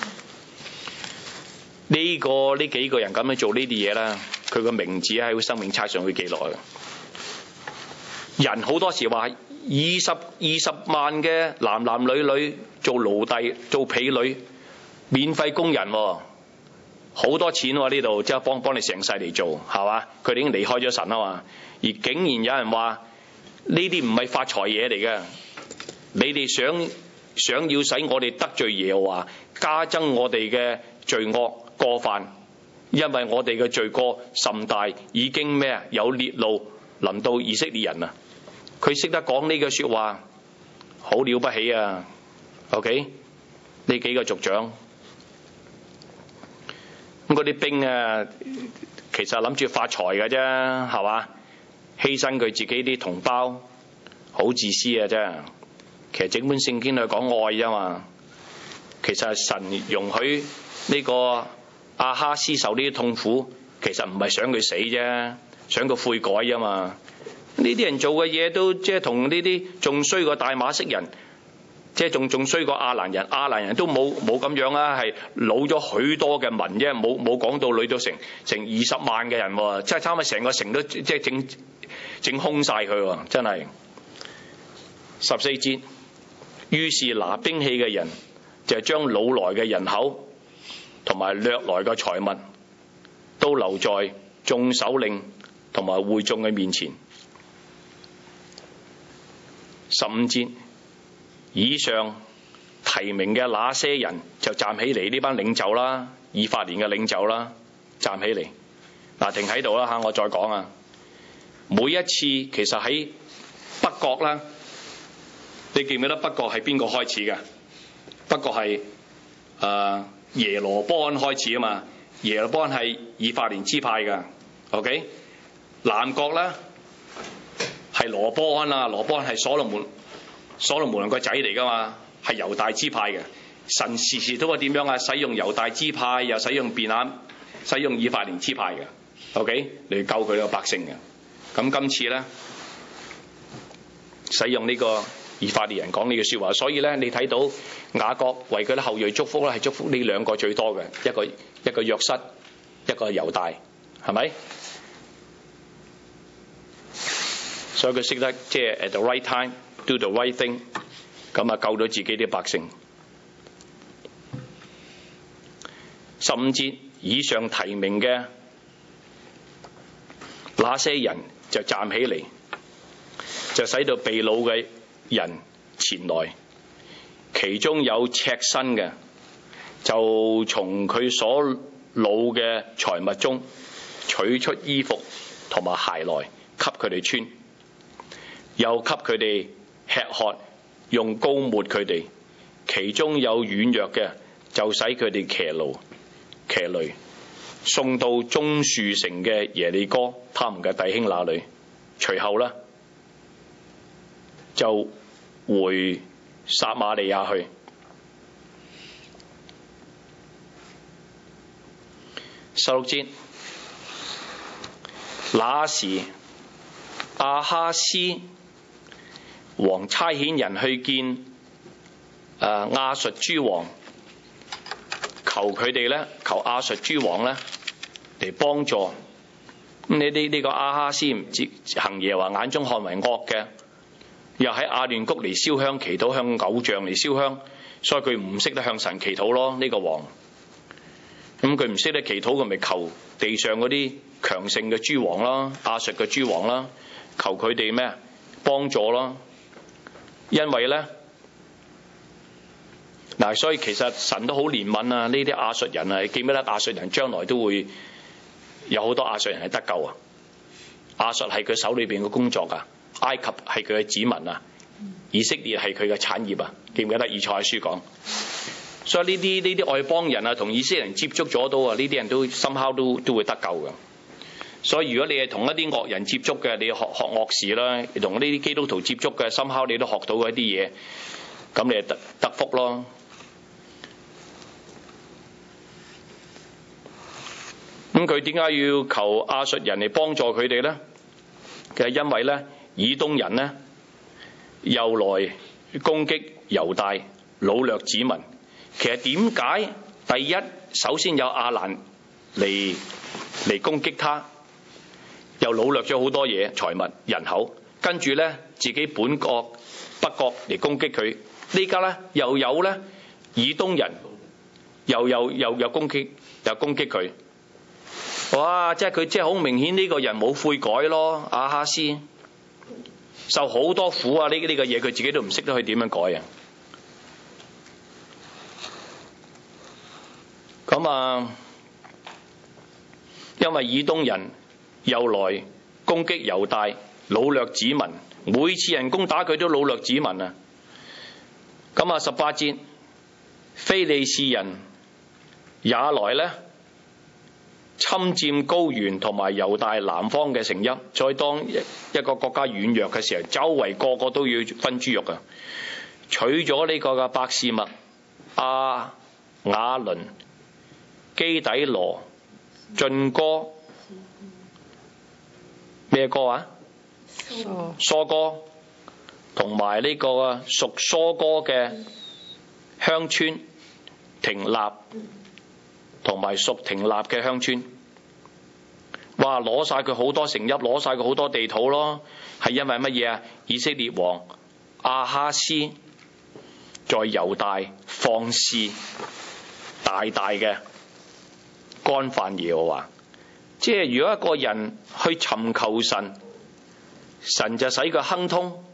呢幾個人咁樣做呢啲嘢啦，佢個名字喺生命冊上會記落嘅。人好多時話20萬嘅男男女女做奴隸、做婢女、免費工人喎。好多錢喎，呢度即係幫你成世嚟做，係嘛？佢哋已經離開咗神啊嘛，而竟然有人話呢啲唔係發財嘢嚟嘅，你哋想想要使我哋得罪耶和華，加增我哋嘅罪惡過犯，因為我哋嘅罪過甚大，已經咩啊？有烈怒臨到以色列人啊！佢識得講呢句說話，好了不起啊 ！OK， 呢幾個族長，咁嗰啲兵啊，其實諗住發財㗎啫，係嘛？犧牲佢自己啲同胞，好自私啊！真係，其實整本聖經係講愛啫嘛。其實神容許呢個亞哈斯受呢啲痛苦，其實唔係想佢死啫，想佢悔改啊嘛。呢啲人做嘅嘢都即係同呢啲仲衰過大馬色人，即係仲衰過亞蘭人。亞蘭人都冇咁樣啊，係擄咗許多嘅民啫，冇講到擄到成20萬嘅人喎，即係差唔多成個城都即係整空晒佢喎，真係。14節，於是拿兵器嘅人就將擄來嘅人口同埋掠來嘅財物都留在眾首領同埋會眾嘅面前。15節，以上提名嘅那些人就站起嚟，呢班領袖啦，以法蓮嘅領袖啦，站起嚟。嗱，停喺度啦嚇，我再講啊。每一次其實喺北國啦，你記唔記得北國係邊個開始嘅？北國係耶羅波安開始啊嘛。耶羅波安係以法蓮支派嘅 ，OK。南國咧係羅波安啊，羅波安係所羅門個仔嚟噶嘛，係猶大支派嘅。神時時都話點樣啊？使用猶大支派，又使用便雅，使用以法蓮支派嘅 ，OK 嚟救佢個百姓嘅。咁今次咧使用呢個以法蓮人講呢句說話，所以咧你睇到雅各為佢啲後裔祝福咧，係祝福呢兩個最多嘅，一個約瑟，一個猶大，係咪？所以佢識得即係 at the right time do the right thing， 咁啊救到自己啲百姓。15節，以上提名嘅那些人就站起嚟，就使到被擄嘅人前來，其中有赤身嘅，就從佢所擄嘅財物中取出衣服同埋鞋來給佢哋穿，又給佢哋吃喝，用膏抹佢哋。其中有軟弱嘅，就使佢哋騎驢，送到棕樹城嘅耶利哥，他們嘅弟兄那裏。隨後呢，就回撒瑪利亞去。16節，那時亞哈斯王差遣人去見亞述諸王，求佢哋咧，求亞述諸王咧嚟幫助。咁呢個亞哈斯唔知行耶和華眼中看為惡嘅，又喺亞嫩谷嚟燒香祈禱，向偶像嚟燒香，所以佢唔識得向神祈禱咯。呢個王，咁佢唔識得祈禱，佢咪求地上嗰啲強盛嘅諸王啦，亞述嘅諸王啦，求佢哋咩幫助咯。因為咧嗱，所以其實神都好憐憫啊！呢啲亞述人啊，記唔記得亞述人將來都會有好多亞述人係得救啊？亞述係佢手裏邊嘅工作啊，埃及係佢嘅子民啊，以色列係佢嘅產業啊，記唔記得以賽亞書講？所以呢啲外邦人啊，同以色列人接觸咗都啊，呢啲人都somehow都會得救嘅。所以如果你係同一啲惡人接觸嘅，你學惡事啦；同呢啲基督徒接觸嘅，somehow你都學到一啲嘢，咁你就得福咯。咁佢點解要求亞述人嚟幫助佢哋呢？其實因為咧，以東人呢又來攻擊猶大，擄掠子民。其實點解第一首先有亞蘭嚟攻擊他，又擄掠咗好多嘢、財物、人口，跟住咧自己本國北國嚟攻擊佢。呢家咧又有咧以東人又攻擊佢。哇！即係佢即係好明顯呢個人冇悔改咯。亞哈斯受好多苦啊！呢個嘢佢自己都唔識得去點樣改啊。 咁因為以東人又來攻擊猶大，擄掠子民，每次人攻打佢都擄掠子民啊。咁18節，非利士人也來呢，侵佔高原同埋猶大南方嘅城邑。再當一個國家軟弱嘅時候，周圍個個都要分豬肉啊！取咗呢個嘅伯示麥、亞雅倫、基底羅、晉哥，咩歌啊？疏哥，同埋呢個屬疏哥嘅鄉村亭納，同埋屬亭納嘅鄉村。哇！攞晒佢好多城邑，攞晒佢好多地土咯。係因為乜嘢啊？以色列王亞哈斯在猶大放肆，大大嘅干犯耶和華。即係如果一個人去尋求神，神就使佢亨通。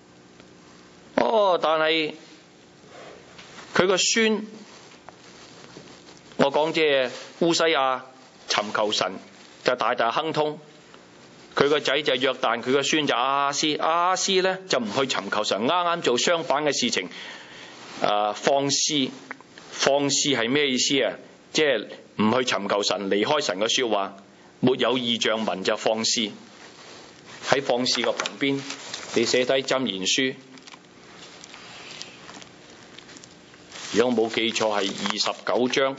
但係佢個孫，我講即係烏西亞尋求神就大大亨通。佢個仔就約旦，佢個孫就亞哈斯。亞哈斯咧就唔去尋求神，啱啱做相反嘅事情。放肆，放肆係咩意思啊？即係唔去尋求神，離開神嘅說話，沒有異象文就放肆。喺放肆個旁邊，你寫低箴言書。如果我冇記錯係29章，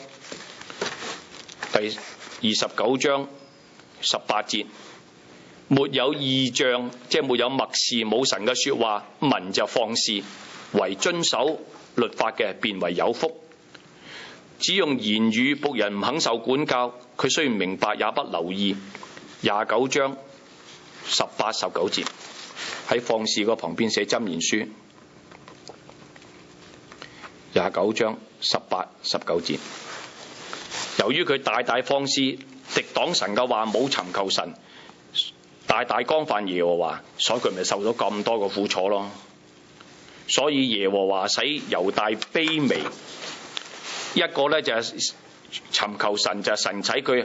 第29章18節，沒有異象，即係沒有默示，冇神嘅說話，民就放肆。為遵守律法嘅，便為有福。只用言語，僕人唔肯受管教，佢雖然明白，也不留意。29章18、19節，喺放肆個旁邊寫箴言書。29章18、19節，由於佢大大放肆，敵擋神嘅話，冇尋求神，大大干犯耶和華，所以佢咪受到咁多個苦楚咯。所以耶和華使猶大卑微，一個咧就係尋求神，就係神使佢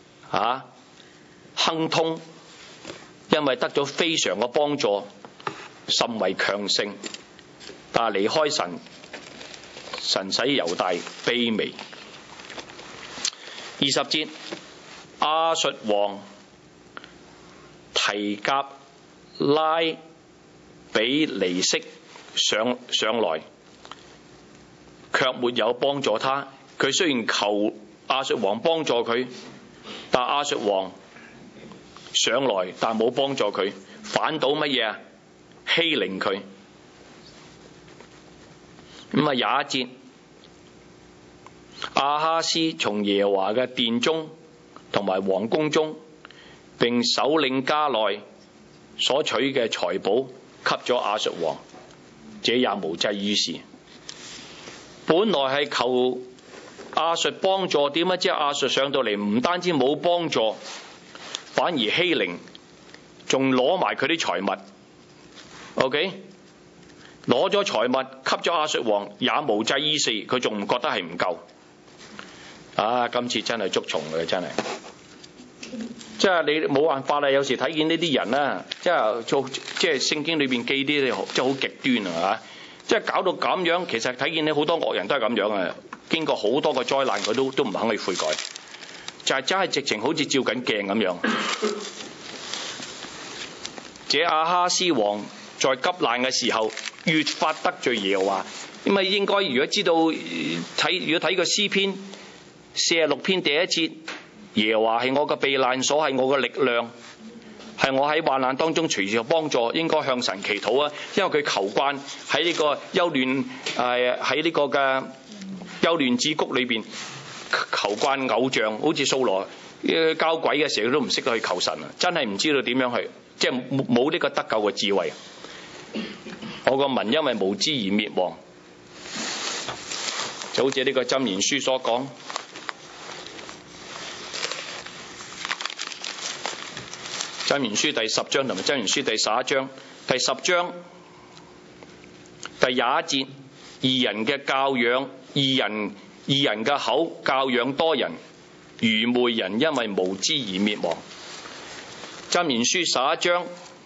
亨通，因為得咗非常嘅幫助，甚為強盛。但係離開神，神使猶大卑微。20節，亞述王提甲拉比尼色上來，卻沒有幫助他。佢雖然求亞述王幫助佢，但亞述王上來，但冇幫助佢，反倒乜嘢啊？欺凌佢。21節，亞哈斯從耶和華嘅殿中同埋王宮中，並首領家內所取嘅財寶，給咗亞述王，這也無濟於事。本來係求亞述幫助，點解知亞述上到嚟唔單止冇幫助，反而欺凌，仲攞埋佢啲財物。OK， 攞咗財物給咗亞述王，也無濟於事，佢仲唔覺得係唔夠。今次真係捉蟲嘅，真係。即係你冇辦法啦，有時睇見呢啲人啦，即係聖經裏邊記啲即係好極端啊！即係搞到咁樣，其實睇見你好多惡人都係咁樣啊！經過好多個災難，佢都唔肯去悔改，就係真係直情好似照緊鏡咁樣。這亞哈斯王在急難嘅時候，越發得罪耶和華。咁啊，應該如果知道如果睇個詩篇46篇第1節。耶和華係我嘅避難所，係我嘅力量，係我喺患難當中隨時幫助，應該向神祈禱啊！因為佢求慣喺呢個幽亂喺呢個嘅幽亂之谷裏邊求慣偶像，好似掃羅交鬼嘅時候，佢都唔識得去求神啊！真係唔知道點樣去，即係冇呢個得救嘅智慧。我個民因為無知而滅亡，就好似呢個箴言書所講。箴言書第10章同埋箴言書第11章，第10章第21節，義人嘅教養，義人義人嘅口教養多人，愚昧人因為無知而滅亡。箴言書11章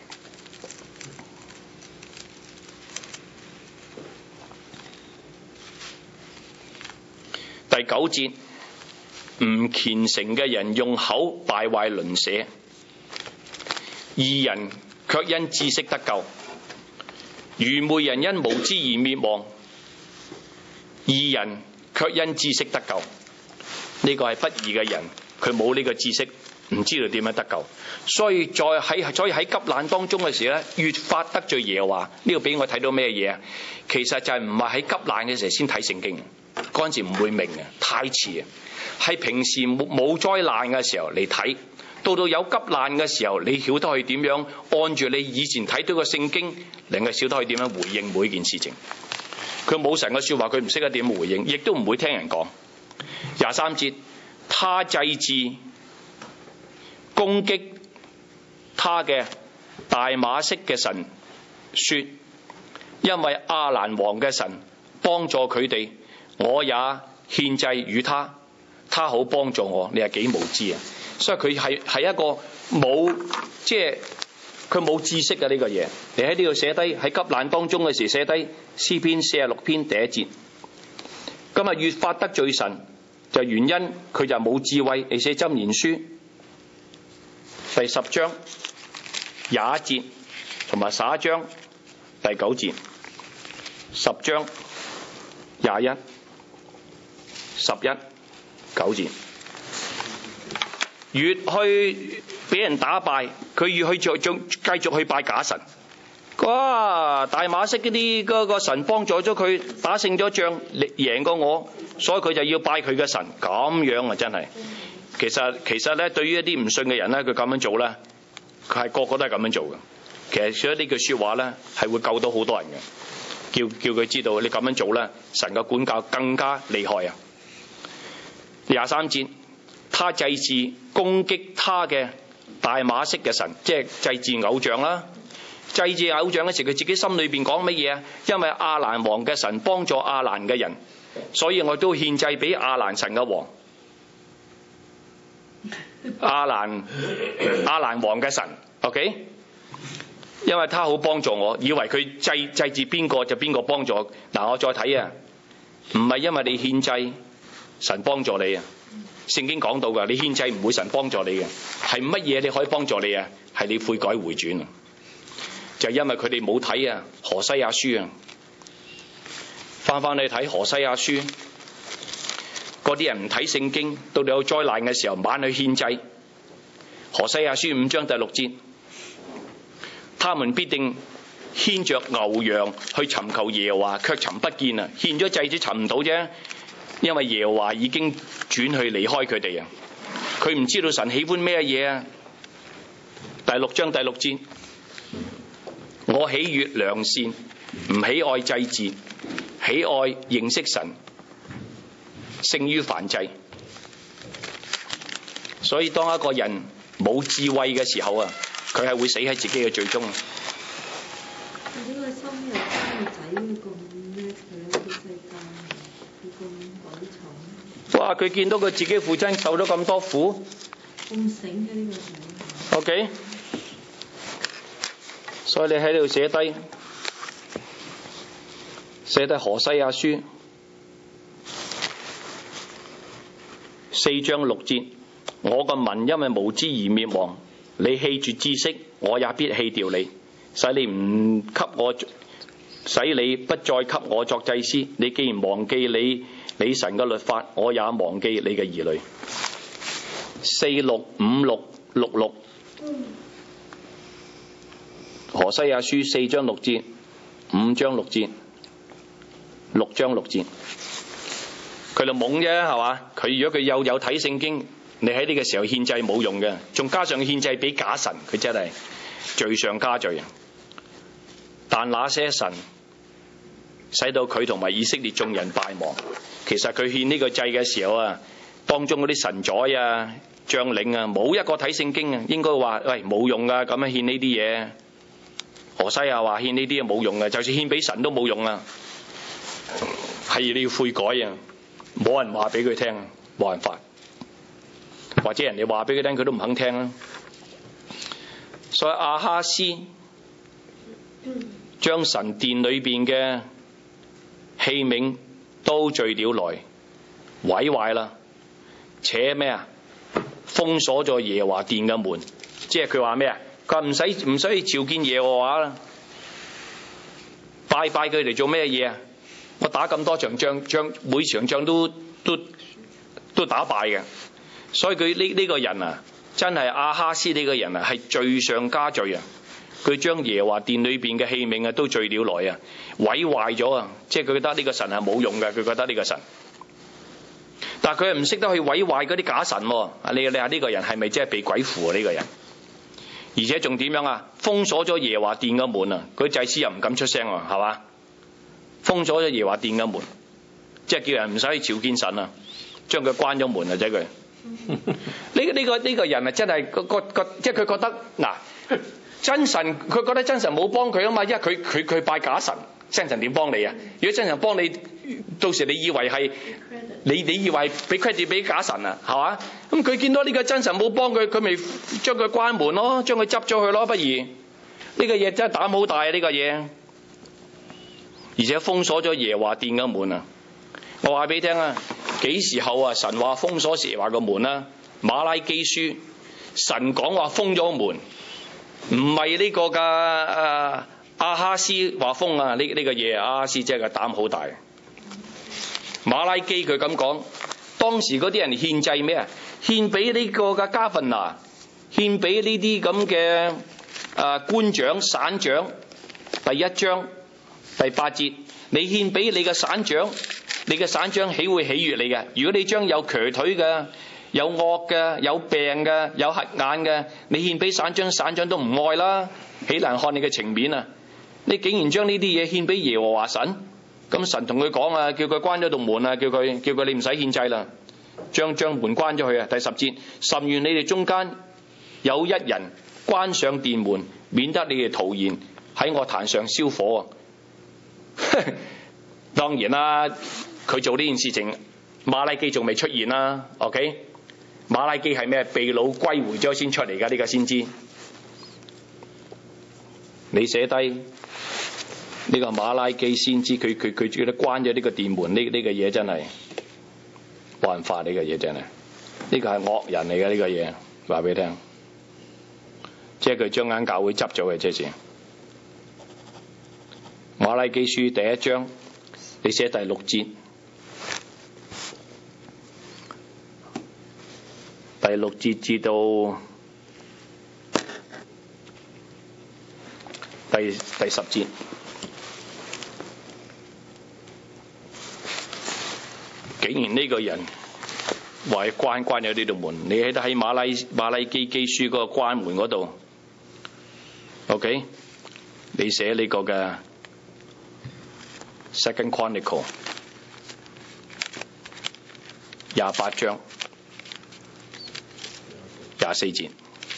第9節，唔虔誠嘅人用口敗壞鄰舍，義人卻因知識得救。愚昧人因無知而滅亡，義人卻因知識得救。呢個係不義嘅人，佢冇呢個知識，唔知道點樣得救。所以喺急難當中嘅時咧，越發得罪耶和華。呢個俾我睇到咩嘢啊？其實就係唔係喺急難嘅時候先睇聖經，嗰陣時唔會明嘅，太遲啊！係平時冇災難嘅時候嚟睇，到有急難嘅時候，你曉得去點樣按住你以前睇到嘅聖經，令佢曉得去點樣回應每件事情。佢冇神嘅說話，佢唔識得點回應，亦都唔會聽人講。23節，他祭祀攻擊他嘅大馬色嘅神，說：因為亞蘭王嘅神幫助佢哋，我也獻祭與他，他好幫助我。你係幾無知啊！所以佢係一個冇，即係佢冇知識嘅呢個嘢。你喺呢度寫低，喺急難當中嘅時寫低詩篇46篇第1節。今日越發得罪神，就原因佢就冇智慧。你寫箴言書第10章21節同埋11章第9節，10章21、11、9節，越去俾人打敗，佢越去繼續去拜假神。哇！大馬色嗰個神幫助咗佢打勝咗仗，贏過我，所以佢就要拜佢嘅神。咁樣啊，真係。其實咧，對於一啲唔信嘅人咧，佢咁樣做咧，佢係個個都係咁樣做嘅。其實所以呢句說話咧，係會救到好多人嘅。叫佢知道你咁樣做咧，神嘅管教更加厲害啊！23節，他祭祀攻擊他嘅大馬色嘅神，即係祭祀偶像啦。祭祀偶像嘅時，佢自己心裏邊講乜嘢啊？因為亞蘭王嘅神幫助亞蘭嘅人，所以我都獻祭俾亞蘭神嘅王。亞蘭王嘅神 ，OK？ 因為他好幫助我，以為佢祭祀邊個就邊個幫助。嗱，我再睇啊，唔係因為你獻祭神幫助你啊。聖經講到噶，你獻祭唔會神幫助你嘅，係乜嘢你可以幫助你啊？係你悔改回轉啊！就係因為佢哋冇睇啊，何西阿書啊，翻去睇何西阿書，嗰啲人唔睇聖經，到你有災難嘅時候，晚去獻祭。何西阿書5章第6節，他們必定牽着牛羊去尋求耶和華，卻尋不見啊！獻咗祭只尋唔到啫，因為耶和華已經轉去離開佢哋啊！佢唔知道神喜歡咩嘢啊！第6章第6節。我喜悅良善，唔喜愛祭祀，喜愛認識神，勝於燔祭。所以當一個人冇智慧嘅時候啊，佢係會死喺自己嘅罪中。 呢個心入生個仔咁叻嘅，呢個世界佢咁鬼蠢。 哇！佢見到佢自己父親受咗咁多苦， 咁醒嘅呢個仔。 OK。所以你喺度寫低何西阿書4章6節，我個民因為無知而滅亡，你棄絕知識，我也必棄掉你，使你不再給我作祭司。你既然忘記你神嘅律法，我也忘記你嘅兒女。465666何西阿書4章6節、5章6節、6章6節，佢就懵啫，係嘛？佢如果佢有睇聖經，你喺呢個時候獻祭冇用嘅，仲加上獻祭俾假神，佢真係罪上加罪啊！但那些神使到佢同埋以色列眾人敗亡，其實佢獻呢個祭嘅時候啊，當中嗰啲神宰啊、將領啊，冇一個睇聖經啊，應該話喂冇用噶，咁樣獻呢啲嘢。何西阿話獻呢啲嘢冇用嘅，就算獻俾神都冇用啊，係你要悔改啊！ 冇人話俾佢聽，冇辦法，或者人哋話俾佢聽，佢都唔肯聽啦。所以亞哈斯將神殿裏邊嘅器皿都聚了來，毀壞啦，且咩啊？封鎖咗耶和華殿嘅門，即係佢話咩啊？佢話唔使朝見耶和華啦，拜佢嚟做咩嘢啊？我打咁多場仗，每場仗都打敗嘅，所以佢呢個人啊，真係亞哈斯呢個人啊，係罪上加罪啊！佢將耶和華殿裏邊嘅器皿啊都聚了來啊，毀壞咗啊！即係佢覺得呢個神係冇用嘅，佢覺得呢個神，但係佢係唔識得去毀壞嗰啲假神喎。你話呢個人係咪真係被鬼附啊？呢個人，而且仲點樣啊？封鎖咗耶和華殿嘅門啊！佢祭司又唔敢出聲喎，係嘛？封鎖咗耶和華殿嘅門，即係叫人唔使去朝見神啊，將佢關咗門啊！即係佢呢個人啊，真係即係佢覺得嗱，真神佢覺得真神冇幫佢啊嘛，因為佢拜假神，真神點幫你啊？如果真神幫你，到時你以為係你以為俾 credit 俾假神啊，係嘛？咁佢見到呢個真神冇幫佢，佢咪將佢關門咯，將佢執咗佢咯，不如呢個嘢真係膽好大啊！呢個嘢。而且封鎖咗耶和華殿嘅門啊！我話俾你聽啊，幾時候啊？神話封鎖耶和華個門啊？馬拉基書神講話封咗門，唔係呢個嘅亞哈斯話封啊！呢個嘢亞哈斯真係個膽好大。馬拉基佢咁講，當時嗰啲人獻祭咩啊？獻俾呢個嘅加分拿，獻俾呢啲咁嘅官長省長。第一章第8節，你獻俾你嘅省長，你嘅省長豈會喜悅你嘅？如果你將有瘸腿嘅、有惡嘅、有病嘅、有瞎眼嘅，你獻俾省長，省長都唔愛啦，豈能看你嘅情面啊？你竟然將呢啲嘢獻俾耶和華神，咁神同佢講啊，叫佢關咗道門啊，叫佢你唔使獻祭啦，將門關咗佢啊。第10節，甚願你哋中間有一人關上殿門，免得你哋徒然喺我壇上燒火啊！當然啦，佢做呢件事情，馬拉基仲未出現啦。OK， 馬拉基係咩？被擄歸回咗先出嚟噶，呢個先知。你寫低呢個馬拉基先知，佢覺得關咗呢個殿門，呢個嘢真係冇辦法，呢個嘢真係，呢個係惡人嚟嘅，呢個嘢話俾你聽，即係佢將間教會執咗嘅，即係。馬拉基書第1章，你寫第6節，第6節至到第10節，竟然呢個人話關咗呢道門，你喺馬拉基書嗰個關門嗰度 ，OK， 你寫呢個嘅。Second Chronicle 28章24節，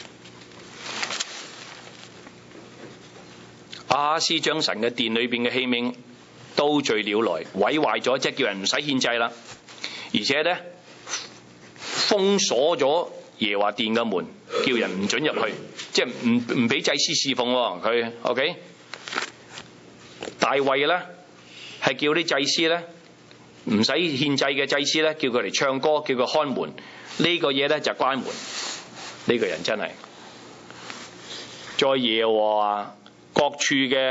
亞哈斯將神嘅殿裏邊嘅器皿都聚了來，毀壞咗，即係叫人唔使獻祭啦。而且咧封鎖咗耶和華殿嘅門，叫人唔准入去，即係唔俾祭司侍奉佢。OK， 大衛咧。係叫啲祭司咧，唔使獻祭嘅祭司咧，叫佢嚟唱歌，叫佢看門。呢個嘢咧就關門。呢個人真係在耶和華各處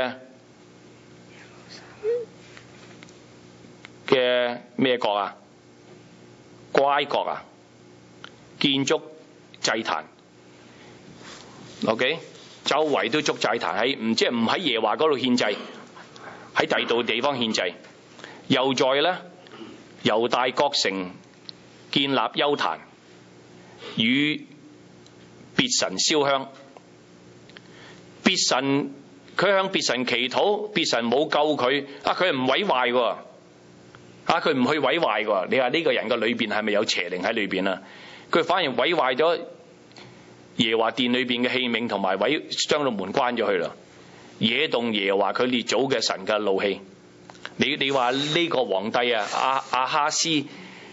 嘅咩國啊？乖國啊？建築祭壇。OK， 周圍都築祭壇，即係唔喺耶和華嗰度獻祭。喺第二度地方獻祭，又在咧猶大各城建立邱壇，與別神燒香。別神佢向別神祈禱，別神冇救佢，佢唔毀壞喎，佢唔去毀壞喎。你話呢個人嘅裏邊係咪有邪靈喺裏邊啊？佢反而毀壞咗耶和華殿裏邊嘅器皿，同埋將道門關咗去啦。惹動耶和華佢列祖嘅神嘅怒氣。你話呢個皇帝啊，亞哈斯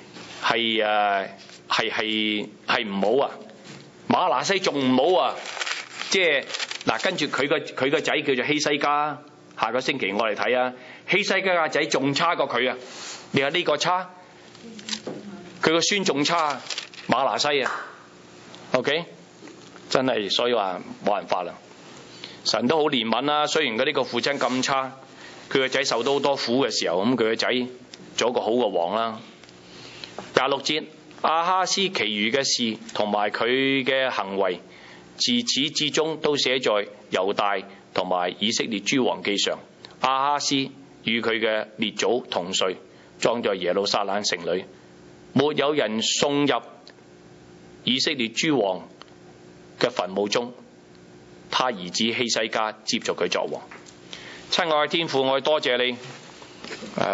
係唔好啊！馬拿西仲唔好啊！即係嗱，跟住佢個仔叫做希西家，下個星期我嚟睇啊！希西家個仔仲差過佢啊！你話呢個差，佢個孫仲差，馬拿西啊 ，OK， 真係所以話冇辦法啦。神都好憐憫啦，雖然佢呢個父親咁差，佢個仔受到好多苦嘅時候，咁佢個仔做一個好嘅王啦。26節，亞哈斯其餘嘅事同埋佢嘅行為，自始至終都寫在猶大同埋以色列諸王記上。亞哈斯與佢嘅列祖同睡，葬在耶路撒冷城裏，沒有人送入以色列諸王嘅墳墓中。他兒子希西家接續佢作王。親愛嘅天父，我多謝你。